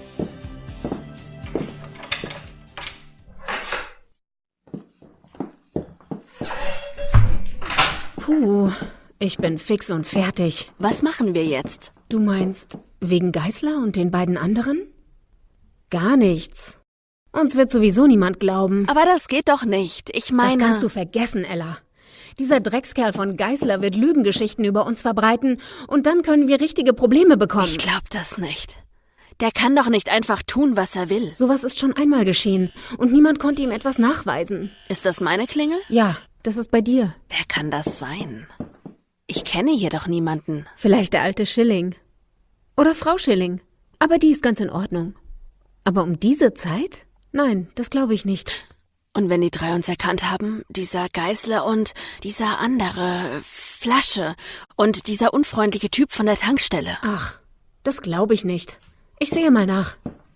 Puh, ich bin fix und fertig. Was machen wir jetzt? Du meinst, wegen Geißler und den beiden anderen? Gar nichts. Uns wird sowieso niemand glauben. Aber das geht doch nicht. Ich meine... Das kannst du vergessen, Ella. Dieser Dreckskerl von Geißler wird Lügengeschichten über uns verbreiten und dann können wir richtige Probleme bekommen. Ich glaub das nicht. Der kann doch nicht einfach tun, was er will. Sowas ist schon einmal geschehen und niemand konnte ihm etwas nachweisen. Ist das meine Klingel? Ja, das ist bei dir. Wer kann das sein? Ich kenne hier doch niemanden. Vielleicht der alte Schilling. Oder Frau Schilling. Aber die ist ganz in Ordnung. Aber um diese Zeit? Nein, das glaube ich nicht. Und wenn die drei uns erkannt haben, dieser Geißler und dieser andere Flasche und dieser unfreundliche Typ von der Tankstelle. Ach, das glaube ich nicht. Ich sehe mal nach.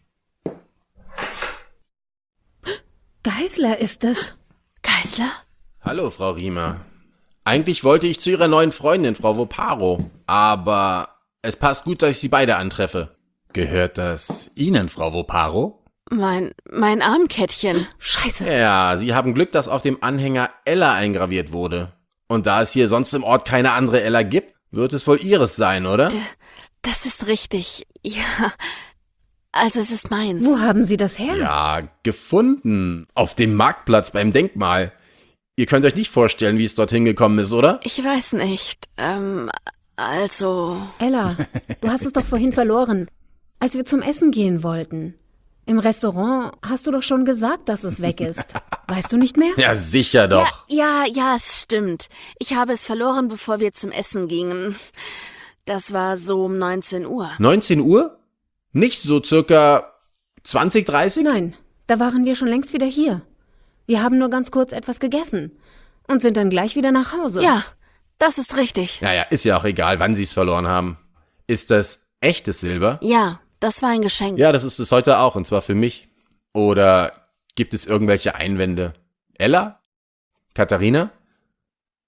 Geißler ist es. Geißler? Hallo, Frau Riemer. Eigentlich wollte ich zu Ihrer neuen Freundin, Frau Voparo. Aber es passt gut, dass ich Sie beide antreffe. Gehört das Ihnen, Frau Voparo? Mein Armkettchen. Scheiße. Ja, Sie haben Glück, dass auf dem Anhänger Ella eingraviert wurde. Und da es hier sonst im Ort keine andere Ella gibt, wird es wohl Ihres sein, oder? Das ist richtig. Ja, also es ist meins. Wo haben Sie das her? Ja, gefunden. Auf dem Marktplatz beim Denkmal. Ihr könnt euch nicht vorstellen, wie es dorthin gekommen ist, oder? Ich weiß nicht. Also... Ella, du hast es doch vorhin verloren, als wir zum Essen gehen wollten. Im Restaurant hast du doch schon gesagt, dass es weg ist. Weißt du nicht mehr? Ja, sicher doch. Ja, es stimmt. Ich habe es verloren, bevor wir zum Essen gingen. Das war so um 19 Uhr. 19 Uhr? Nicht so circa 20, 30? Nein, da waren wir schon längst wieder hier. Wir haben nur ganz kurz etwas gegessen und sind dann gleich wieder nach Hause. Ja, das ist richtig. Naja, ist ja auch egal, wann Sie es verloren haben. Ist das echtes Silber? Ja, das war ein Geschenk. Ja, das ist es heute auch, und zwar für mich. Oder gibt es irgendwelche Einwände? Ella? Katharina?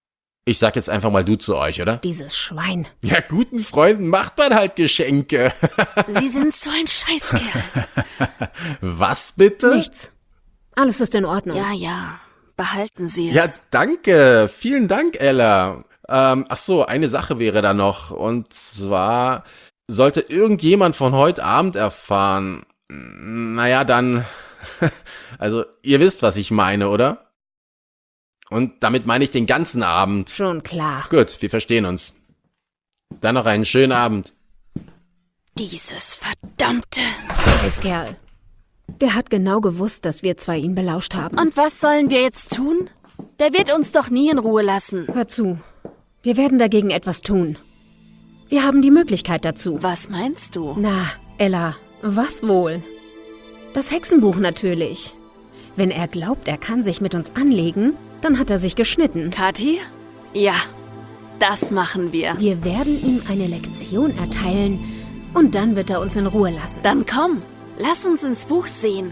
Ich sag jetzt einfach mal du zu euch, oder? Dieses Schwein. Ja, guten Freunden macht man halt Geschenke. Sie sind so ein Scheißkerl. Was bitte? Nichts. Alles ist in Ordnung. Ja, behalten Sie es. Ja, danke. Vielen Dank, Ella. Ach so, eine Sache wäre da noch. Und zwar, sollte irgendjemand von heute Abend erfahren, naja, dann, also ihr wisst, was ich meine, oder? Und damit meine ich den ganzen Abend. Schon klar. Gut, wir verstehen uns. Dann noch einen schönen Abend. Dieses verdammte... Scheißkerl. Der hat genau gewusst, dass wir zwei ihn belauscht haben. Und was sollen wir jetzt tun? Der wird uns doch nie in Ruhe lassen. Hör zu. Wir werden dagegen etwas tun. Wir haben die Möglichkeit dazu. Was meinst du? Na, Ella, was wohl? Das Hexenbuch natürlich. Wenn er glaubt, er kann sich mit uns anlegen, dann hat er sich geschnitten. Kathi? Ja, das machen wir. Wir werden ihm eine Lektion erteilen und dann wird er uns in Ruhe lassen. Dann komm, lass uns ins Buch sehen.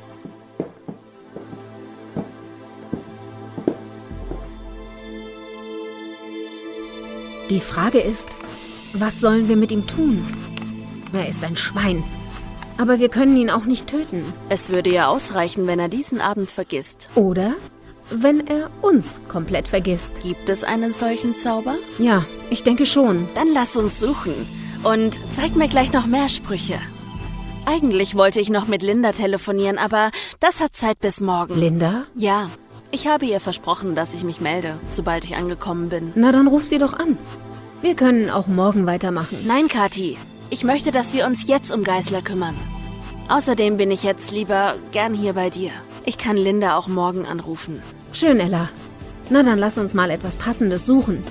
Die Frage ist, was sollen wir mit ihm tun? Er ist ein Schwein. Aber wir können ihn auch nicht töten. Es würde ja ausreichen, wenn er diesen Abend vergisst. Oder wenn er uns komplett vergisst. Gibt es einen solchen Zauber? Ja, ich denke schon. Dann lass uns suchen. Und zeig mir gleich noch mehr Sprüche. Eigentlich wollte ich noch mit Linda telefonieren, aber das hat Zeit bis morgen. Linda? Ja, ich habe ihr versprochen, dass ich mich melde, sobald ich angekommen bin. Na, dann ruf sie doch an. Wir können auch morgen weitermachen. Nein, Kathi. Ich möchte, dass wir uns jetzt um Geißler kümmern. Außerdem bin ich jetzt lieber gern hier bei dir. Ich kann Linda auch morgen anrufen. Schön, Ella. Na, dann lass uns mal etwas Passendes suchen.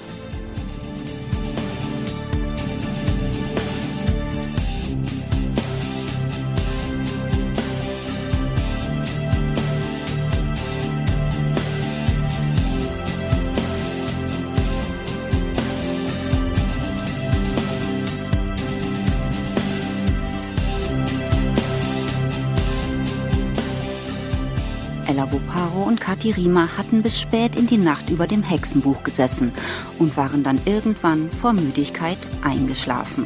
Ella Voparo und Kathi Riemer hatten bis spät in die Nacht über dem Hexenbuch gesessen und waren dann irgendwann vor Müdigkeit eingeschlafen.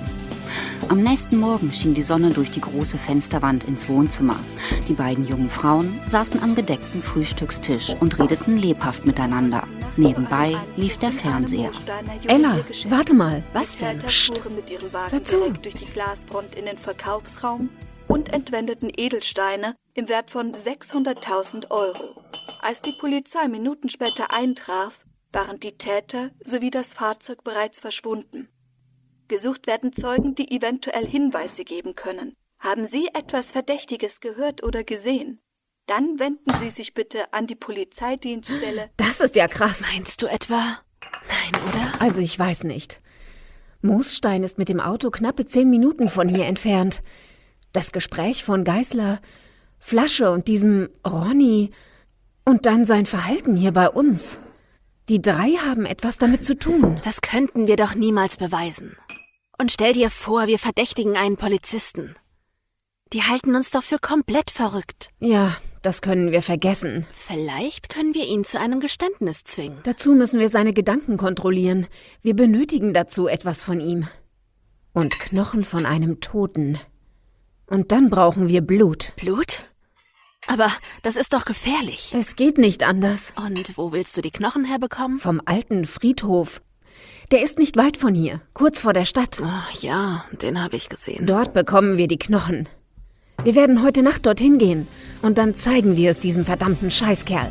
Am nächsten Morgen schien die Sonne durch die große Fensterwand ins Wohnzimmer. Die beiden jungen Frauen saßen am gedeckten Frühstückstisch und redeten lebhaft miteinander. Nebenbei lief der Fernseher. Ella, warte mal. Was denn? Psst. Mit ihrem Wagen Hör zu. direkt durch die Glasfront in den Verkaufsraum und entwendeten Edelsteine im Wert von 600.000 Euro. Als die Polizei Minuten später eintraf, waren die Täter sowie das Fahrzeug bereits verschwunden. Gesucht werden Zeugen, die eventuell Hinweise geben können. Haben Sie etwas Verdächtiges gehört oder gesehen? Dann wenden Sie sich bitte an die Polizeidienststelle. Das ist ja krass. Meinst du etwa? Nein, oder? Also ich weiß nicht. Moosstein ist mit dem Auto knappe 10 Minuten von hier entfernt. Das Gespräch von Geißler, Flasche und diesem Ronny und dann sein Verhalten hier bei uns. Die drei haben etwas damit zu tun. Das könnten wir doch niemals beweisen. Und stell dir vor, wir verdächtigen einen Polizisten. Die halten uns doch für komplett verrückt. Ja, das können wir vergessen. Vielleicht können wir ihn zu einem Geständnis zwingen. Dazu müssen wir seine Gedanken kontrollieren. Wir benötigen dazu etwas von ihm. Und Knochen von einem Toten. Und dann brauchen wir Blut. Blut? Aber das ist doch gefährlich. Es geht nicht anders. Und wo willst du die Knochen herbekommen? Vom alten Friedhof. Der ist nicht weit von hier, kurz vor der Stadt. Oh, ja, den habe ich gesehen. Dort bekommen wir die Knochen. Wir werden heute Nacht dorthin gehen und dann zeigen wir es diesem verdammten Scheißkerl.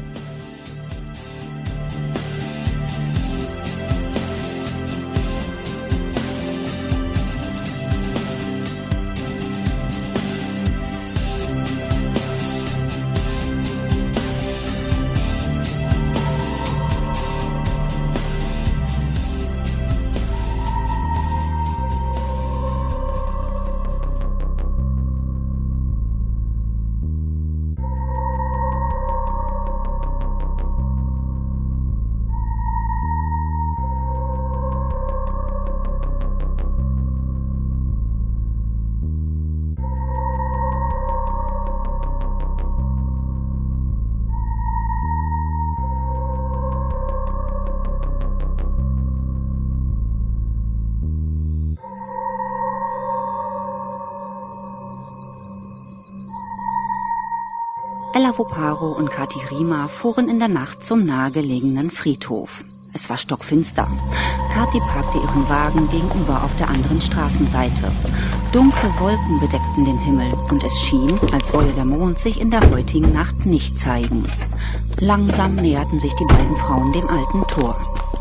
Ellavuparo und Kati Rima fuhren in der Nacht zum nahegelegenen Friedhof. Es war stockfinster. Kati parkte ihren Wagen gegenüber auf der anderen Straßenseite. Dunkle Wolken bedeckten den Himmel und es schien, als wolle der Mond sich in der heutigen Nacht nicht zeigen. Langsam näherten sich die beiden Frauen dem alten Tor.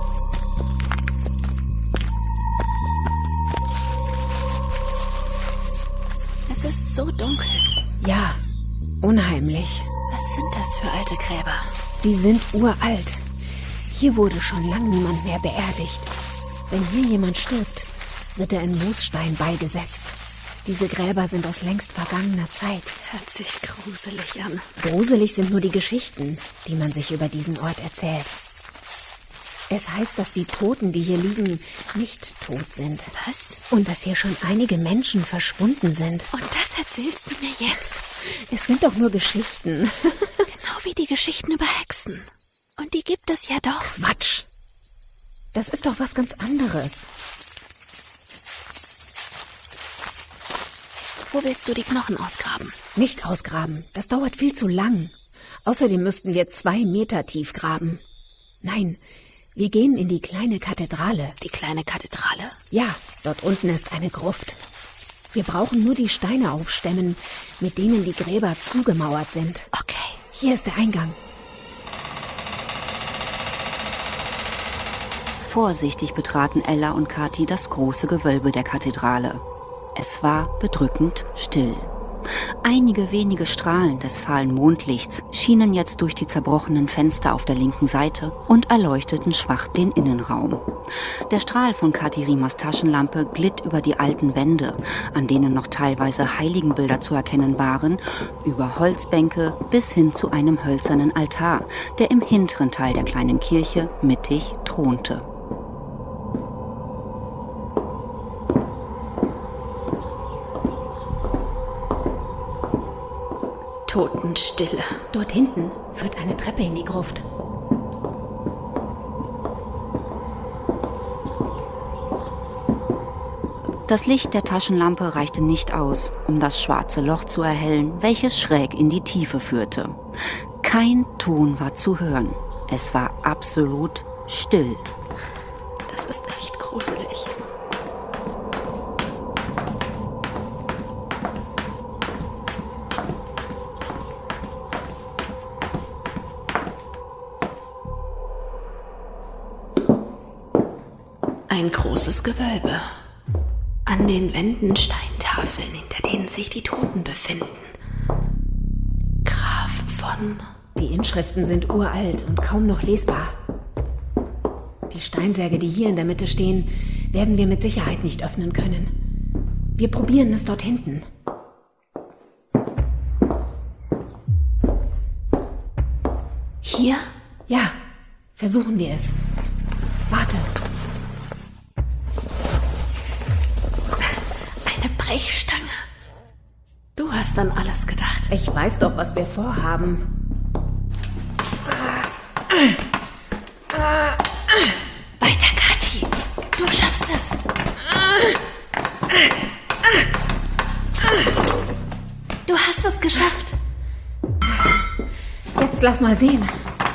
Es ist so dunkel. Ja, unheimlich. Was sind das für alte Gräber? Die sind uralt. Hier wurde schon lang niemand mehr beerdigt. Wenn hier jemand stirbt, wird er in Moosstein beigesetzt. Diese Gräber sind aus längst vergangener Zeit. Hört sich gruselig an. Gruselig sind nur die Geschichten, die man sich über diesen Ort erzählt. Es heißt, dass die Toten, die hier liegen, nicht tot sind. Was? Und dass hier schon einige Menschen verschwunden sind. Und das erzählst du mir jetzt? Es sind doch nur Geschichten. Genau wie die Geschichten über Hexen. Und die gibt es ja doch. Quatsch. Das ist doch was ganz anderes. Wo willst du die Knochen ausgraben? Nicht ausgraben. Das dauert viel zu lang. Außerdem müssten wir 2 Meter tief graben. Nein, wir gehen in die kleine Kathedrale. Die kleine Kathedrale? Ja, dort unten ist eine Gruft. Wir brauchen nur die Steine aufstemmen, mit denen die Gräber zugemauert sind. Okay. Hier ist der Eingang. Vorsichtig betraten Ella und Kati das große Gewölbe der Kathedrale. Es war bedrückend still. Einige wenige Strahlen des fahlen Mondlichts schienen jetzt durch die zerbrochenen Fenster auf der linken Seite und erleuchteten schwach den Innenraum. Der Strahl von Kati Rimas Taschenlampe glitt über die alten Wände, an denen noch teilweise Heiligenbilder zu erkennen waren, über Holzbänke bis hin zu einem hölzernen Altar, der im hinteren Teil der kleinen Kirche mittig thronte. Totenstille. Dort hinten führt eine Treppe in die Gruft. Das Licht der Taschenlampe reichte nicht aus, um das schwarze Loch zu erhellen, welches schräg in die Tiefe führte. Kein Ton war zu hören. Es war absolut still. Das ist echt gruselig. Ein großes Gewölbe. An den Wänden Steintafeln, hinter denen sich die Toten befinden. Graf von... Die Inschriften sind uralt und kaum noch lesbar. Die Steinsärge, die hier in der Mitte stehen, werden wir mit Sicherheit nicht öffnen können. Wir probieren es dort hinten. Hier? Ja, versuchen wir es. Warte. Eine Brechstange. Du hast an alles gedacht. Ich weiß doch, was wir vorhaben. Weiter, Kati. Du schaffst es. Du hast es geschafft. Jetzt lass mal sehen.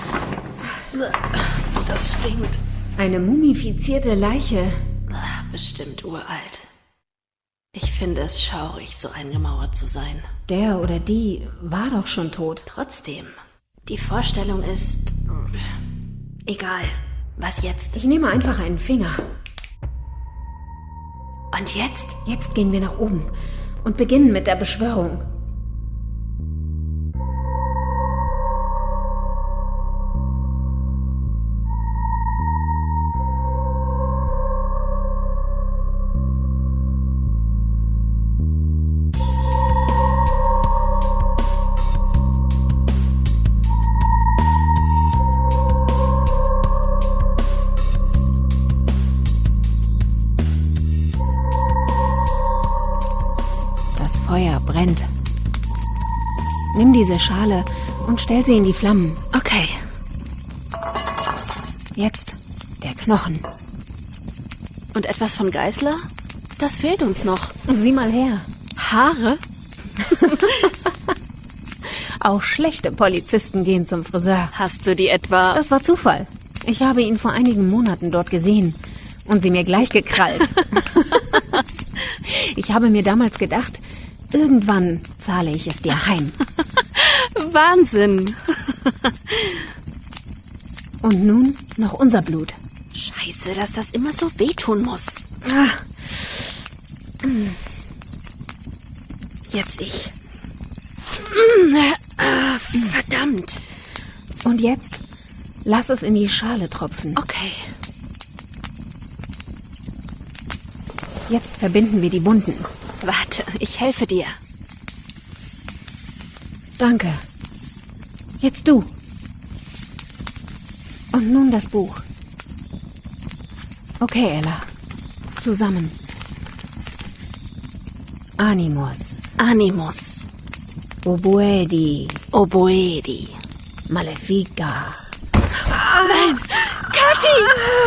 Das stinkt. Eine mumifizierte Leiche. Bestimmt uralt. Ich finde es schaurig, so eingemauert zu sein. Der oder die war doch schon tot. Trotzdem, die Vorstellung ist... egal. Was jetzt? Ich nehme einfach einen Finger. Und jetzt? Jetzt gehen wir nach oben und beginnen mit der Beschwörung. Das Feuer brennt. Nimm diese Schale und stell sie in die Flammen. Okay. Jetzt der Knochen. Und etwas von Geißler? Das fehlt uns noch. Sieh mal her. Haare? Auch schlechte Polizisten gehen zum Friseur. Hast du die etwa... Das war Zufall. Ich habe ihn vor einigen Monaten dort gesehen und sie mir gleich gekrallt. Ich habe mir damals gedacht, irgendwann zahle ich es dir heim. Wahnsinn. Und nun noch unser Blut. Scheiße, dass das immer so wehtun muss. Jetzt ich. Verdammt. Und jetzt lass es in die Schale tropfen. Okay. Jetzt verbinden wir die Wunden. Warte, ich helfe dir. Danke. Jetzt du. Und nun das Buch. Okay, Ella. Zusammen. Animus. Animus. Oboedi. Oboedi. Malefica. Nein! Kathi!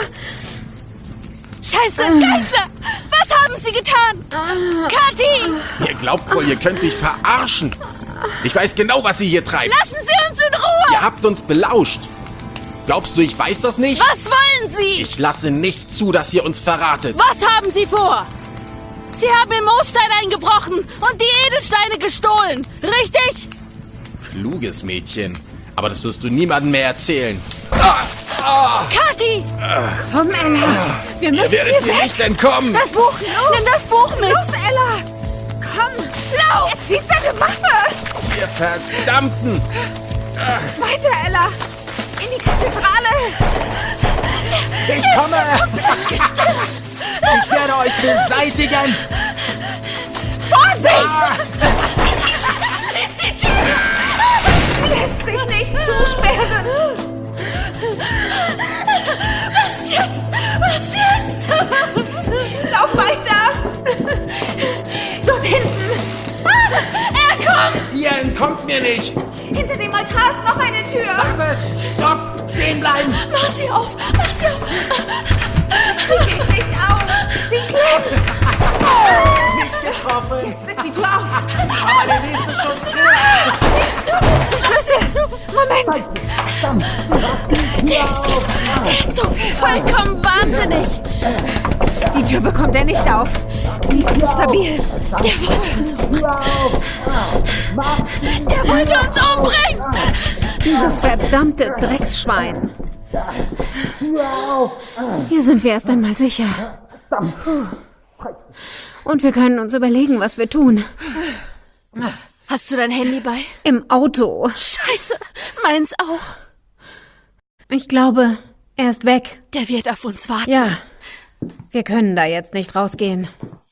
Scheiße, Geisler! Was haben Sie getan? Kathi! Ihr glaubt wohl, ihr könnt mich verarschen. Ich weiß genau, was ihr hier treibt. Lassen Sie uns in Ruhe! Ihr habt uns belauscht. Glaubst du, ich weiß das nicht? Was wollen Sie? Ich lasse nicht zu, dass ihr uns verratet. Was haben Sie vor? Sie haben im Moosstein eingebrochen und die Edelsteine gestohlen, richtig? Kluges Mädchen. Aber das wirst du niemandem mehr erzählen. Kathi! Komm, Ella. Wir müssen Ihr werdet hier mir weg. nicht entkommen. Das Buch! Nimm das Buch mit! Los, Ella. Komm. Lauf! Er zieht seine Waffe. Ihr Verdammten. Weiter, Ella. In die Kathedrale. Ich komme! Ich werde euch beseitigen! Vorsicht! Schließ die Tür! Lässt sich nicht zusperren. Was jetzt? Was jetzt? Lauf weiter. Dort hinten. Er kommt! Ihr entkommt mir nicht. Hinter dem Altar ist noch eine Tür. Wartet! Stopp! Stehen bleiben! Mach sie auf! Mach sie auf! Sie geht nicht auf. Sie klemmt. Nicht getroffen! Jetzt ist die Tür auf. Aber der nächste Schuss trifft! Schlüssel. Moment. Der ist so vollkommen wahnsinnig! Die Tür bekommt er nicht auf. Die ist so stabil. Der wollte uns umbringen! Der wollte uns umbringen! Dieses verdammte Drecksschwein. Hier sind wir erst einmal sicher. Und wir können uns überlegen, was wir tun. Hast du dein Handy bei? Im Auto. Scheiße, meins auch. Ich glaube, er ist weg. Der wird auf uns warten. Ja, wir können da jetzt nicht rausgehen.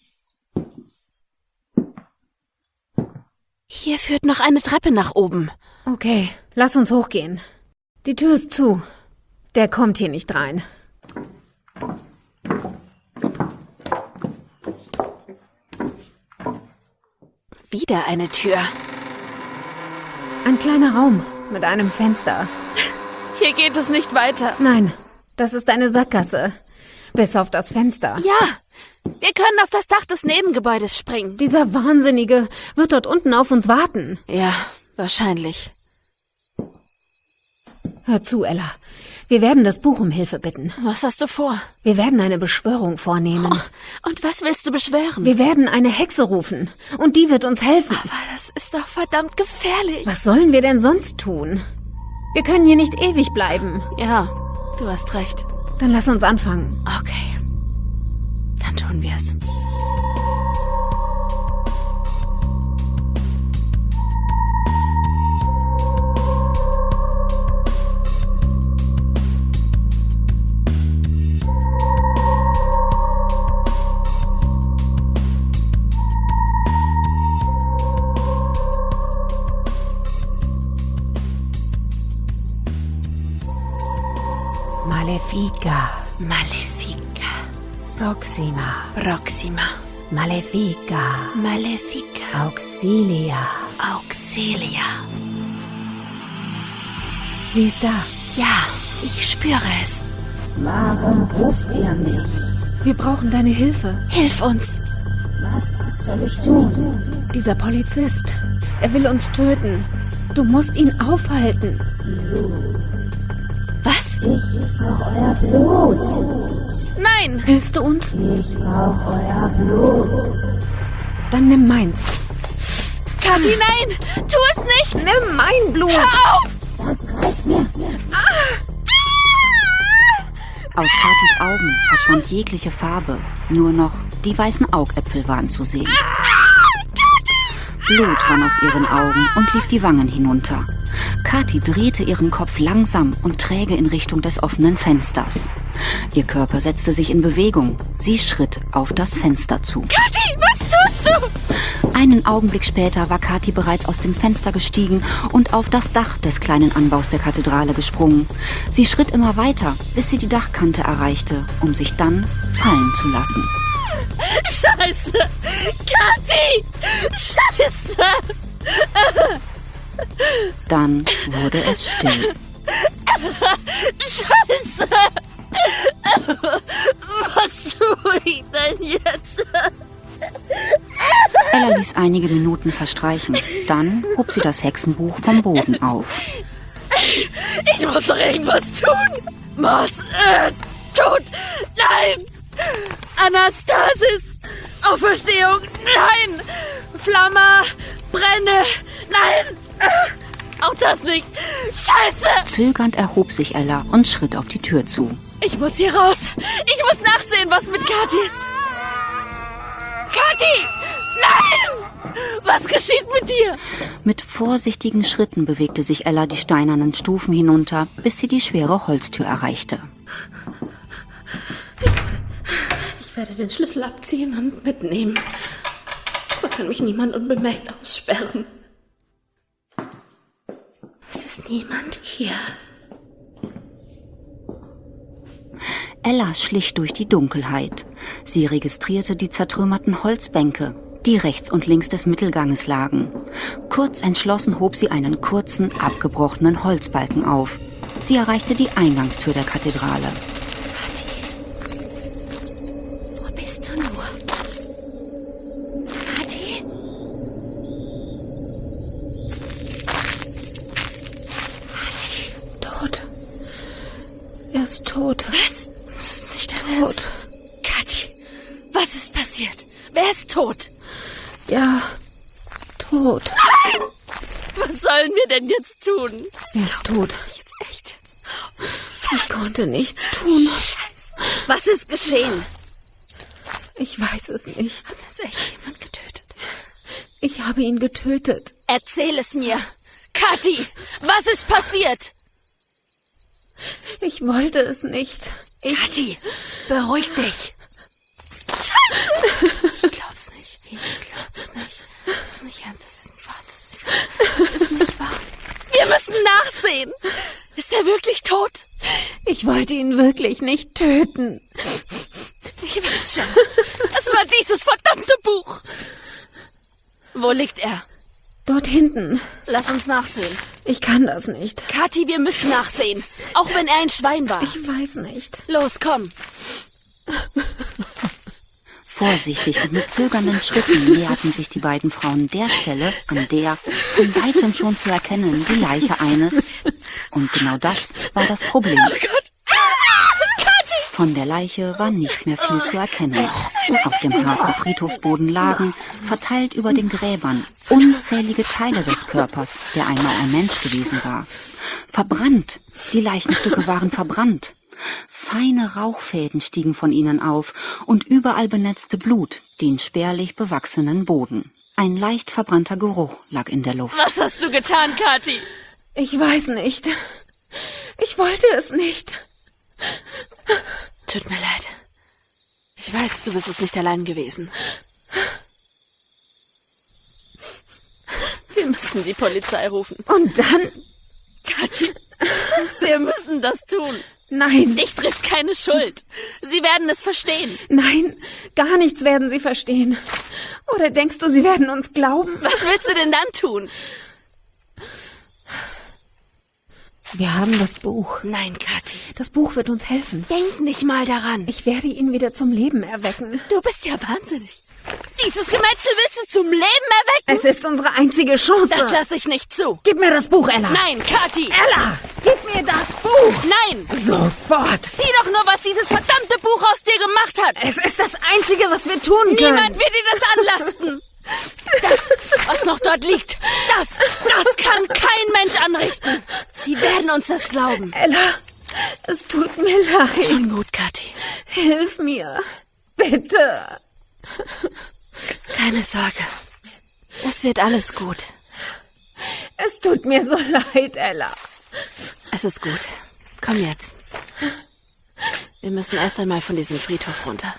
Hier führt noch eine Treppe nach oben. Okay, lass uns hochgehen. Die Tür ist zu. Der kommt hier nicht rein. Wieder eine Tür. Ein kleiner Raum mit einem Fenster. Hier geht es nicht weiter. Nein, das ist eine Sackgasse. Bis auf das Fenster. Ja, wir können auf das Dach des Nebengebäudes springen. Dieser Wahnsinnige wird dort unten auf uns warten. Ja, wahrscheinlich. Hör zu, Ella. Wir werden das Buch um Hilfe bitten. Was hast du vor? Wir werden eine Beschwörung vornehmen. Oh, und was willst du beschwören? Wir werden eine Hexe rufen. Und die wird uns helfen. Aber das ist doch verdammt gefährlich. Was sollen wir denn sonst tun? Wir können hier nicht ewig bleiben. Ja, du hast recht. Dann lass uns anfangen. Okay. Dann tun wir's. Malefica. Malefica. Proxima. Proxima. Malefica. Malefica. Auxilia. Auxilia. Sie ist da. Ja, ich spüre es. Warum ruft ihr mich? Wir brauchen deine Hilfe. Hilf uns. Was soll ich tun? Dieser Polizist. Er will uns töten. Du musst ihn aufhalten. Was? Ich brauche euer Blut. Nein! Hilfst du uns? Ich brauche euer Blut. Dann nimm meins. Kathi, nein! Tu es nicht! Nimm mein Blut! Hör auf! Das reicht mir. Aus Kathis Augen verschwand jegliche Farbe. Nur noch die weißen Augäpfel waren zu sehen. Blut rann aus ihren Augen und lief die Wangen hinunter. Kathi drehte ihren Kopf langsam und träge in Richtung des offenen Fensters. Ihr Körper setzte sich in Bewegung. Sie schritt auf das Fenster zu. Kathi, was tust du? Einen Augenblick später war Kathi bereits aus dem Fenster gestiegen und auf das Dach des kleinen Anbaus der Kathedrale gesprungen. Sie schritt immer weiter, bis sie die Dachkante erreichte, um sich dann fallen zu lassen. Scheiße! Kathi! Scheiße! Dann wurde es still. Scheiße! Was tue ich denn jetzt? Ella ließ einige Minuten verstreichen. Dann hob sie das Hexenbuch vom Boden auf. Ich muss doch irgendwas tun! Tod! Nein! Anastasis! Auferstehung! Nein! Flamme! Brenne! Nein! Auch das nicht! Scheiße! Zögernd erhob sich Ella und schritt auf die Tür zu. Ich muss hier raus! Ich muss nachsehen, was mit Kathi ist! Kathi! Nein! Was geschieht mit dir? Mit vorsichtigen Schritten bewegte sich Ella die steinernen Stufen hinunter, bis sie die schwere Holztür erreichte. Ich werde den Schlüssel abziehen und mitnehmen. So kann mich niemand unbemerkt aussperren. Es ist niemand hier. Ella schlich durch die Dunkelheit. Sie registrierte die zertrümmerten Holzbänke, die rechts und links des Mittelganges lagen. Kurz entschlossen hob sie einen kurzen, abgebrochenen Holzbalken auf. Sie erreichte die Eingangstür der Kathedrale. Kathi, wo bist du nur? Kathi? Kathi? Tot. Er ist tot. Was? Das ist nicht dein Ernst. Kathi, was ist passiert? Wer ist tot? Ja, tot. Nein! Was sollen wir denn jetzt tun? Er ist tot. Jetzt echt jetzt. Ich konnte nichts tun. Scheiße. Was ist geschehen? Ich weiß es nicht. Hat das echt jemand getötet? Ich habe ihn getötet. Erzähl es mir. Kathi, was ist passiert? Ich wollte es nicht. Kathi, beruhig dich. Scheiße! Ich glaub's nicht. Das ist nicht ernst. Das ist nicht wahr. Das ist nicht wahr. Wir müssen nachsehen. Ist er wirklich tot? Ich wollte ihn wirklich nicht töten. Ich weiß schon. Es war dieses verdammte Buch. Wo liegt er? Dort hinten. Lass uns nachsehen. Ich kann das nicht. Kathi, wir müssen nachsehen. Auch wenn er ein Schwein war. Ich weiß nicht. Los, komm. Vorsichtig und mit zögernden Schritten näherten sich die beiden Frauen der Stelle, an der, von weitem schon zu erkennen, die Leiche eines... Und genau das war das Problem. Oh Gott! Kathi! Von der Leiche war nicht mehr viel zu erkennen. Auf dem harten Friedhofsboden lagen, verteilt über den Gräbern, unzählige Teile des Körpers, der einmal ein Mensch gewesen war. Verbrannt. Die Leichenstücke waren verbrannt. Feine Rauchfäden stiegen von ihnen auf und überall benetzte Blut den spärlich bewachsenen Boden. Ein leicht verbrannter Geruch lag in der Luft. Was hast du getan, Kathi? Ich weiß nicht. Ich wollte es nicht. Tut mir leid. Ich weiß, du bist es nicht allein gewesen. Wir müssen die Polizei rufen. Und dann? Kathi, wir müssen das tun. Nein. Dich trifft keine Schuld. Sie werden es verstehen. Nein, gar nichts werden sie verstehen. Oder denkst du, sie werden uns glauben? Was willst du denn dann tun? Wir haben das Buch. Nein, Kathi. Das Buch wird uns helfen. Denk nicht mal daran. Ich werde ihn wieder zum Leben erwecken. Du bist ja wahnsinnig. Dieses Gemetzel willst du zum Leben erwecken? Es ist unsere einzige Chance. Das lasse ich nicht zu. Gib mir das Buch, Ella. Nein, Kathi. Ella, gib mir das Buch. Nein. Sofort. Sieh doch nur, was dieses verdammte Buch aus dir gemacht hat. Es ist das Einzige, was wir tun können. Niemand wird dir das anlasten. Das, was noch dort liegt, das kann kein Mensch anrichten. Sie werden uns das glauben. Ella, es tut mir leid. Schon gut, Kathi. Hilf mir. Bitte. Keine Sorge. Es wird alles gut. Es tut mir so leid, Ella. Es ist gut. Komm jetzt. Wir müssen erst einmal von diesem Friedhof runter.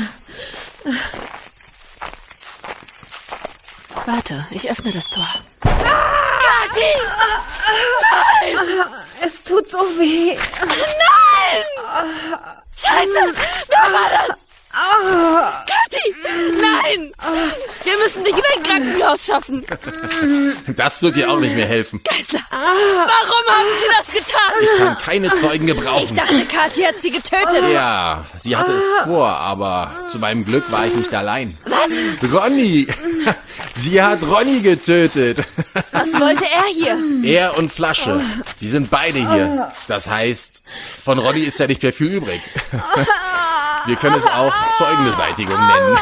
Warte, ich öffne das Tor. Kathi! Nein! Es tut so weh. Nein! Scheiße! Wer war das? Kathi! Nein! Wir müssen dich in ein Krankenhaus schaffen. Das wird dir auch nicht mehr helfen. Geisler, warum haben Sie das getan? Ich kann keine Zeugen gebrauchen. Ich dachte, Kathi hat sie getötet. Ja, sie hatte es vor, aber zu meinem Glück war ich nicht allein. Was? Ronny! Sie hat Ronny getötet. Was wollte er hier? Er und Flasche. Die sind beide hier. Das heißt, von Ronny ist ja nicht mehr viel übrig. Wir können es auch Zeugenbeseitigung nennen.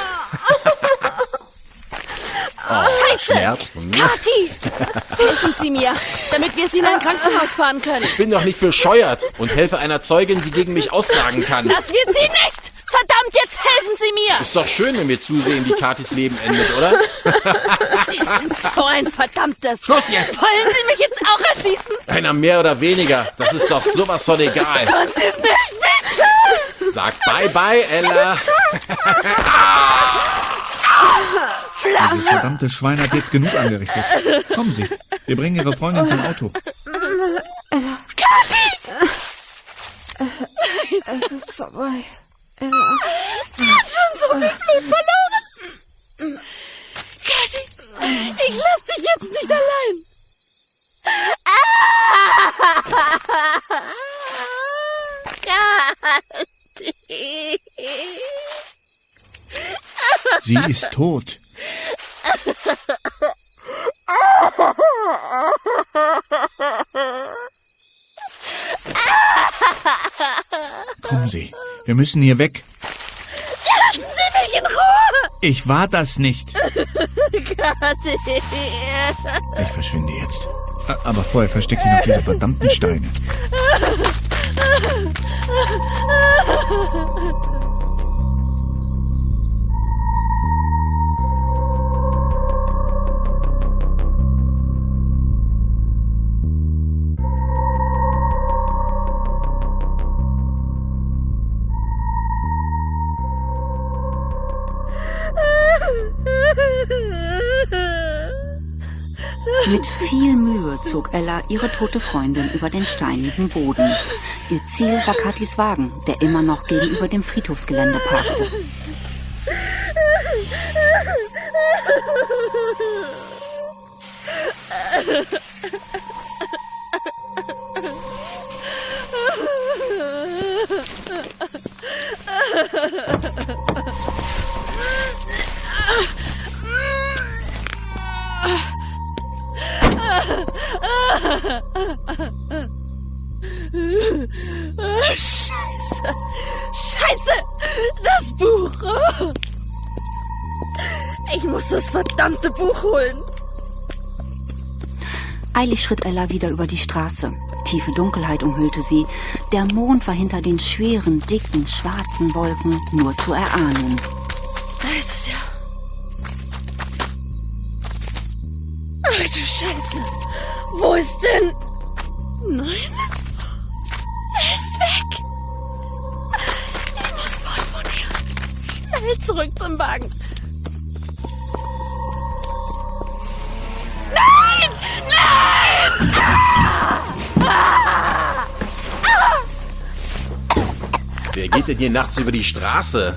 Oh, Scheiße! Schmerzen. Kathi! Helfen Sie mir, damit wir Sie in ein Krankenhaus fahren können. Ich bin doch nicht bescheuert und helfe einer Zeugin, die gegen mich aussagen kann. Das wird sie nicht! Verdammt, jetzt helfen Sie mir! Ist doch schön, wenn wir zusehen, wie Kathis Leben endet, oder? Sie sind so ein verdammtes... Schluss jetzt! Wollen Sie mich jetzt auch erschießen? Einer mehr oder weniger, das ist doch sowas von egal. Tun Sie es nicht, bitte! Sag bye-bye, Ella. Dieses verdammte Schwein hat jetzt genug angerichtet. Kommen Sie, wir bringen Ihre Freundin zum Auto. Kathi! Es ist vorbei. Sie hat schon so viel Blut verloren. Kathi, ich lasse dich jetzt nicht allein. Kathi. Sie ist tot. Kommen Sie, wir müssen hier weg. Lassen Sie mich in Ruhe! Ich war das nicht. Kathi. Ich verschwinde jetzt. Aber vorher verstecke ich noch diese verdammten Steine. Mit viel Mühe zog Ella ihre tote Freundin über den steinigen Boden. Ihr Ziel war Kathis Wagen, der immer noch gegenüber dem Friedhofsgelände parkte. Scheiße! Scheiße! Das Buch! Ich muss das verdammte Buch holen. Eilig schritt Ella wieder über die Straße. Tiefe Dunkelheit umhüllte sie. Der Mond war hinter den schweren, dicken, schwarzen Wolken nur zu erahnen. Da ist es ja. Ach du Scheiße! Wo ist denn... Nein? Er ist weg! Ich muss fort von hier. Schnell zurück zum Wagen. Nein! Nein! Wer geht denn hier nachts über die Straße?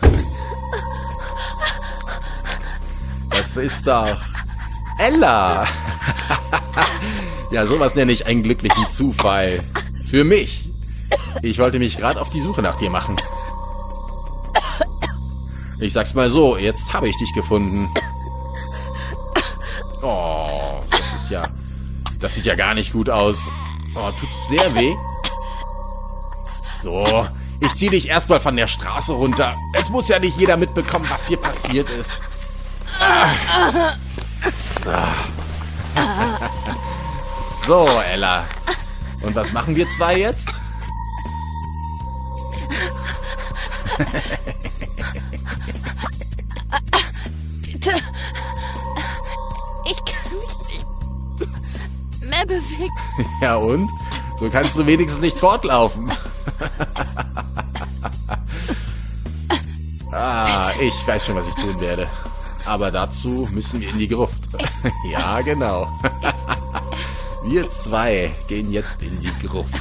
Das ist doch... Ella! Ja, sowas nenne ich einen glücklichen Zufall. Für mich. Ich wollte mich gerade auf die Suche nach dir machen. Ich sag's mal so, jetzt habe ich dich gefunden. Oh, das sieht ja gar nicht gut aus. Oh, tut sehr weh. So, ich zieh dich erstmal von der Straße runter. Es muss ja nicht jeder mitbekommen, was hier passiert ist. So, Ella. Und was machen wir zwei jetzt? Bitte. Ich kann mich nicht mehr bewegen. Ja und? So kannst du wenigstens nicht fortlaufen. Ich weiß schon, was ich tun werde. Aber dazu müssen wir in die Gruft. Ja, genau. Wir zwei gehen jetzt in die Gruft.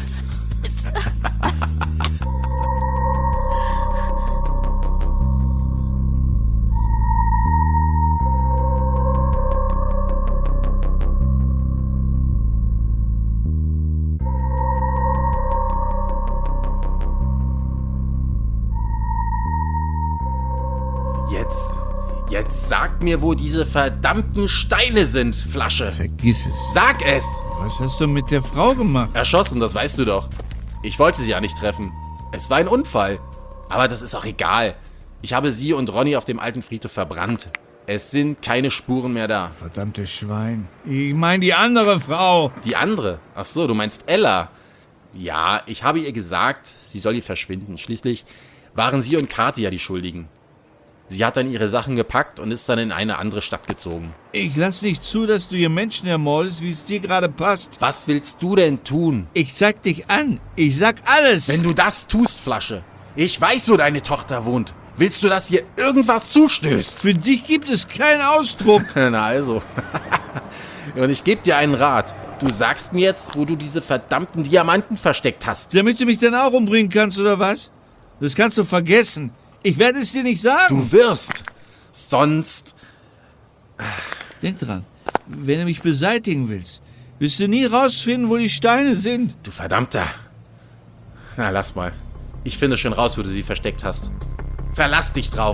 Jetzt sag mir, wo diese verdammten Steine sind, Flasche. Vergiss es. Sag es! Was hast du mit der Frau gemacht? Erschossen, das weißt du doch. Ich wollte sie ja nicht treffen. Es war ein Unfall. Aber das ist auch egal. Ich habe sie und Ronny auf dem alten Friedhof verbrannt. Es sind keine Spuren mehr da. Verdammtes Schwein. Ich meine die andere Frau. Die andere? Ach so, du meinst Ella. Ja, ich habe ihr gesagt, sie soll hier verschwinden. Schließlich waren sie und Kathi ja die Schuldigen. Sie hat dann ihre Sachen gepackt und ist dann in eine andere Stadt gezogen. Ich lass nicht zu, dass du hier Menschen ermordest, wie es dir gerade passt. Was willst du denn tun? Ich zeig dich an. Ich sag alles. Wenn du das tust, Flasche. Ich weiß, wo deine Tochter wohnt. Willst du, dass hier irgendwas zustößt? Für dich gibt es keinen Ausdruck. Na also. Und ich gebe dir einen Rat. Du sagst mir jetzt, wo du diese verdammten Diamanten versteckt hast. Damit du mich dann auch umbringen kannst, oder was? Das kannst du vergessen. Ich werde es dir nicht sagen. Du wirst. Sonst... Denk dran, wenn du mich beseitigen willst, wirst du nie rausfinden, wo die Steine sind. Du Verdammter. Na, lass mal. Ich finde schon raus, wo du sie versteckt hast. Verlass dich drauf.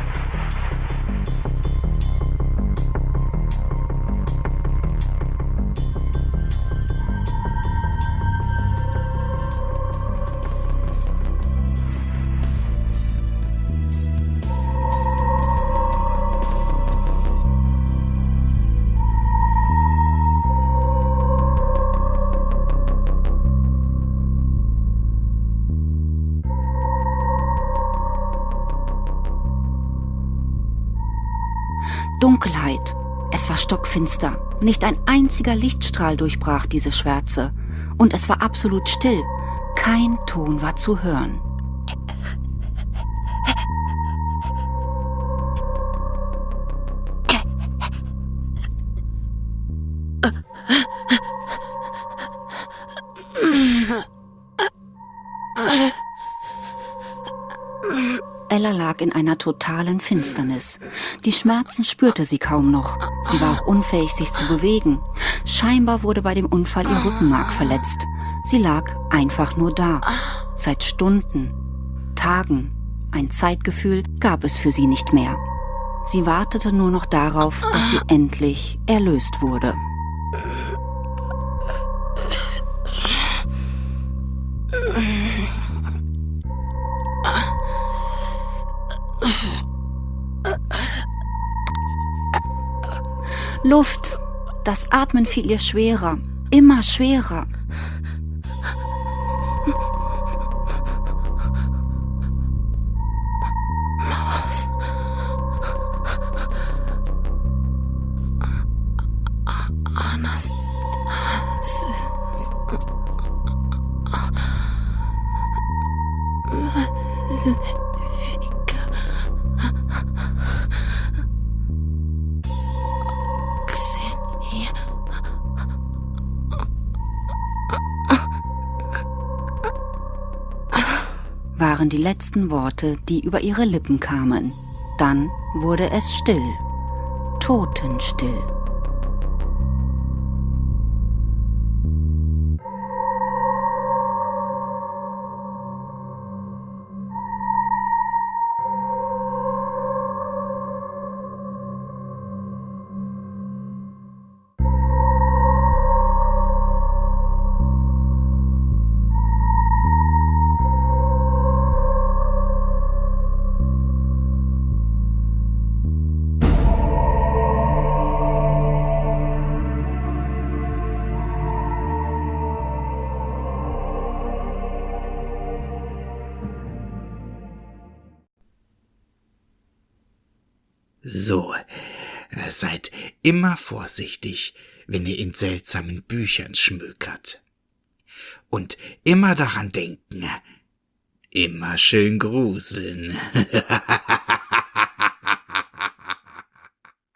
Dunkelheit. Es war stockfinster. Nicht ein einziger Lichtstrahl durchbrach diese Schwärze. Und es war absolut still. Kein Ton war zu hören. Ella lag in einer totalen Finsternis. Die Schmerzen spürte sie kaum noch. Sie war auch unfähig, sich zu bewegen. Scheinbar wurde bei dem Unfall ihr Rückenmark verletzt. Sie lag einfach nur da. Seit Stunden, Tagen. Ein Zeitgefühl gab es für sie nicht mehr. Sie wartete nur noch darauf, dass sie endlich erlöst wurde. Luft. Das Atmen fiel ihr schwerer, immer schwerer. Waren die letzten Worte, die über ihre Lippen kamen. Dann wurde es still, totenstill. So, seid immer vorsichtig, wenn ihr in seltsamen Büchern schmökert. Und immer daran denken, immer schön gruseln.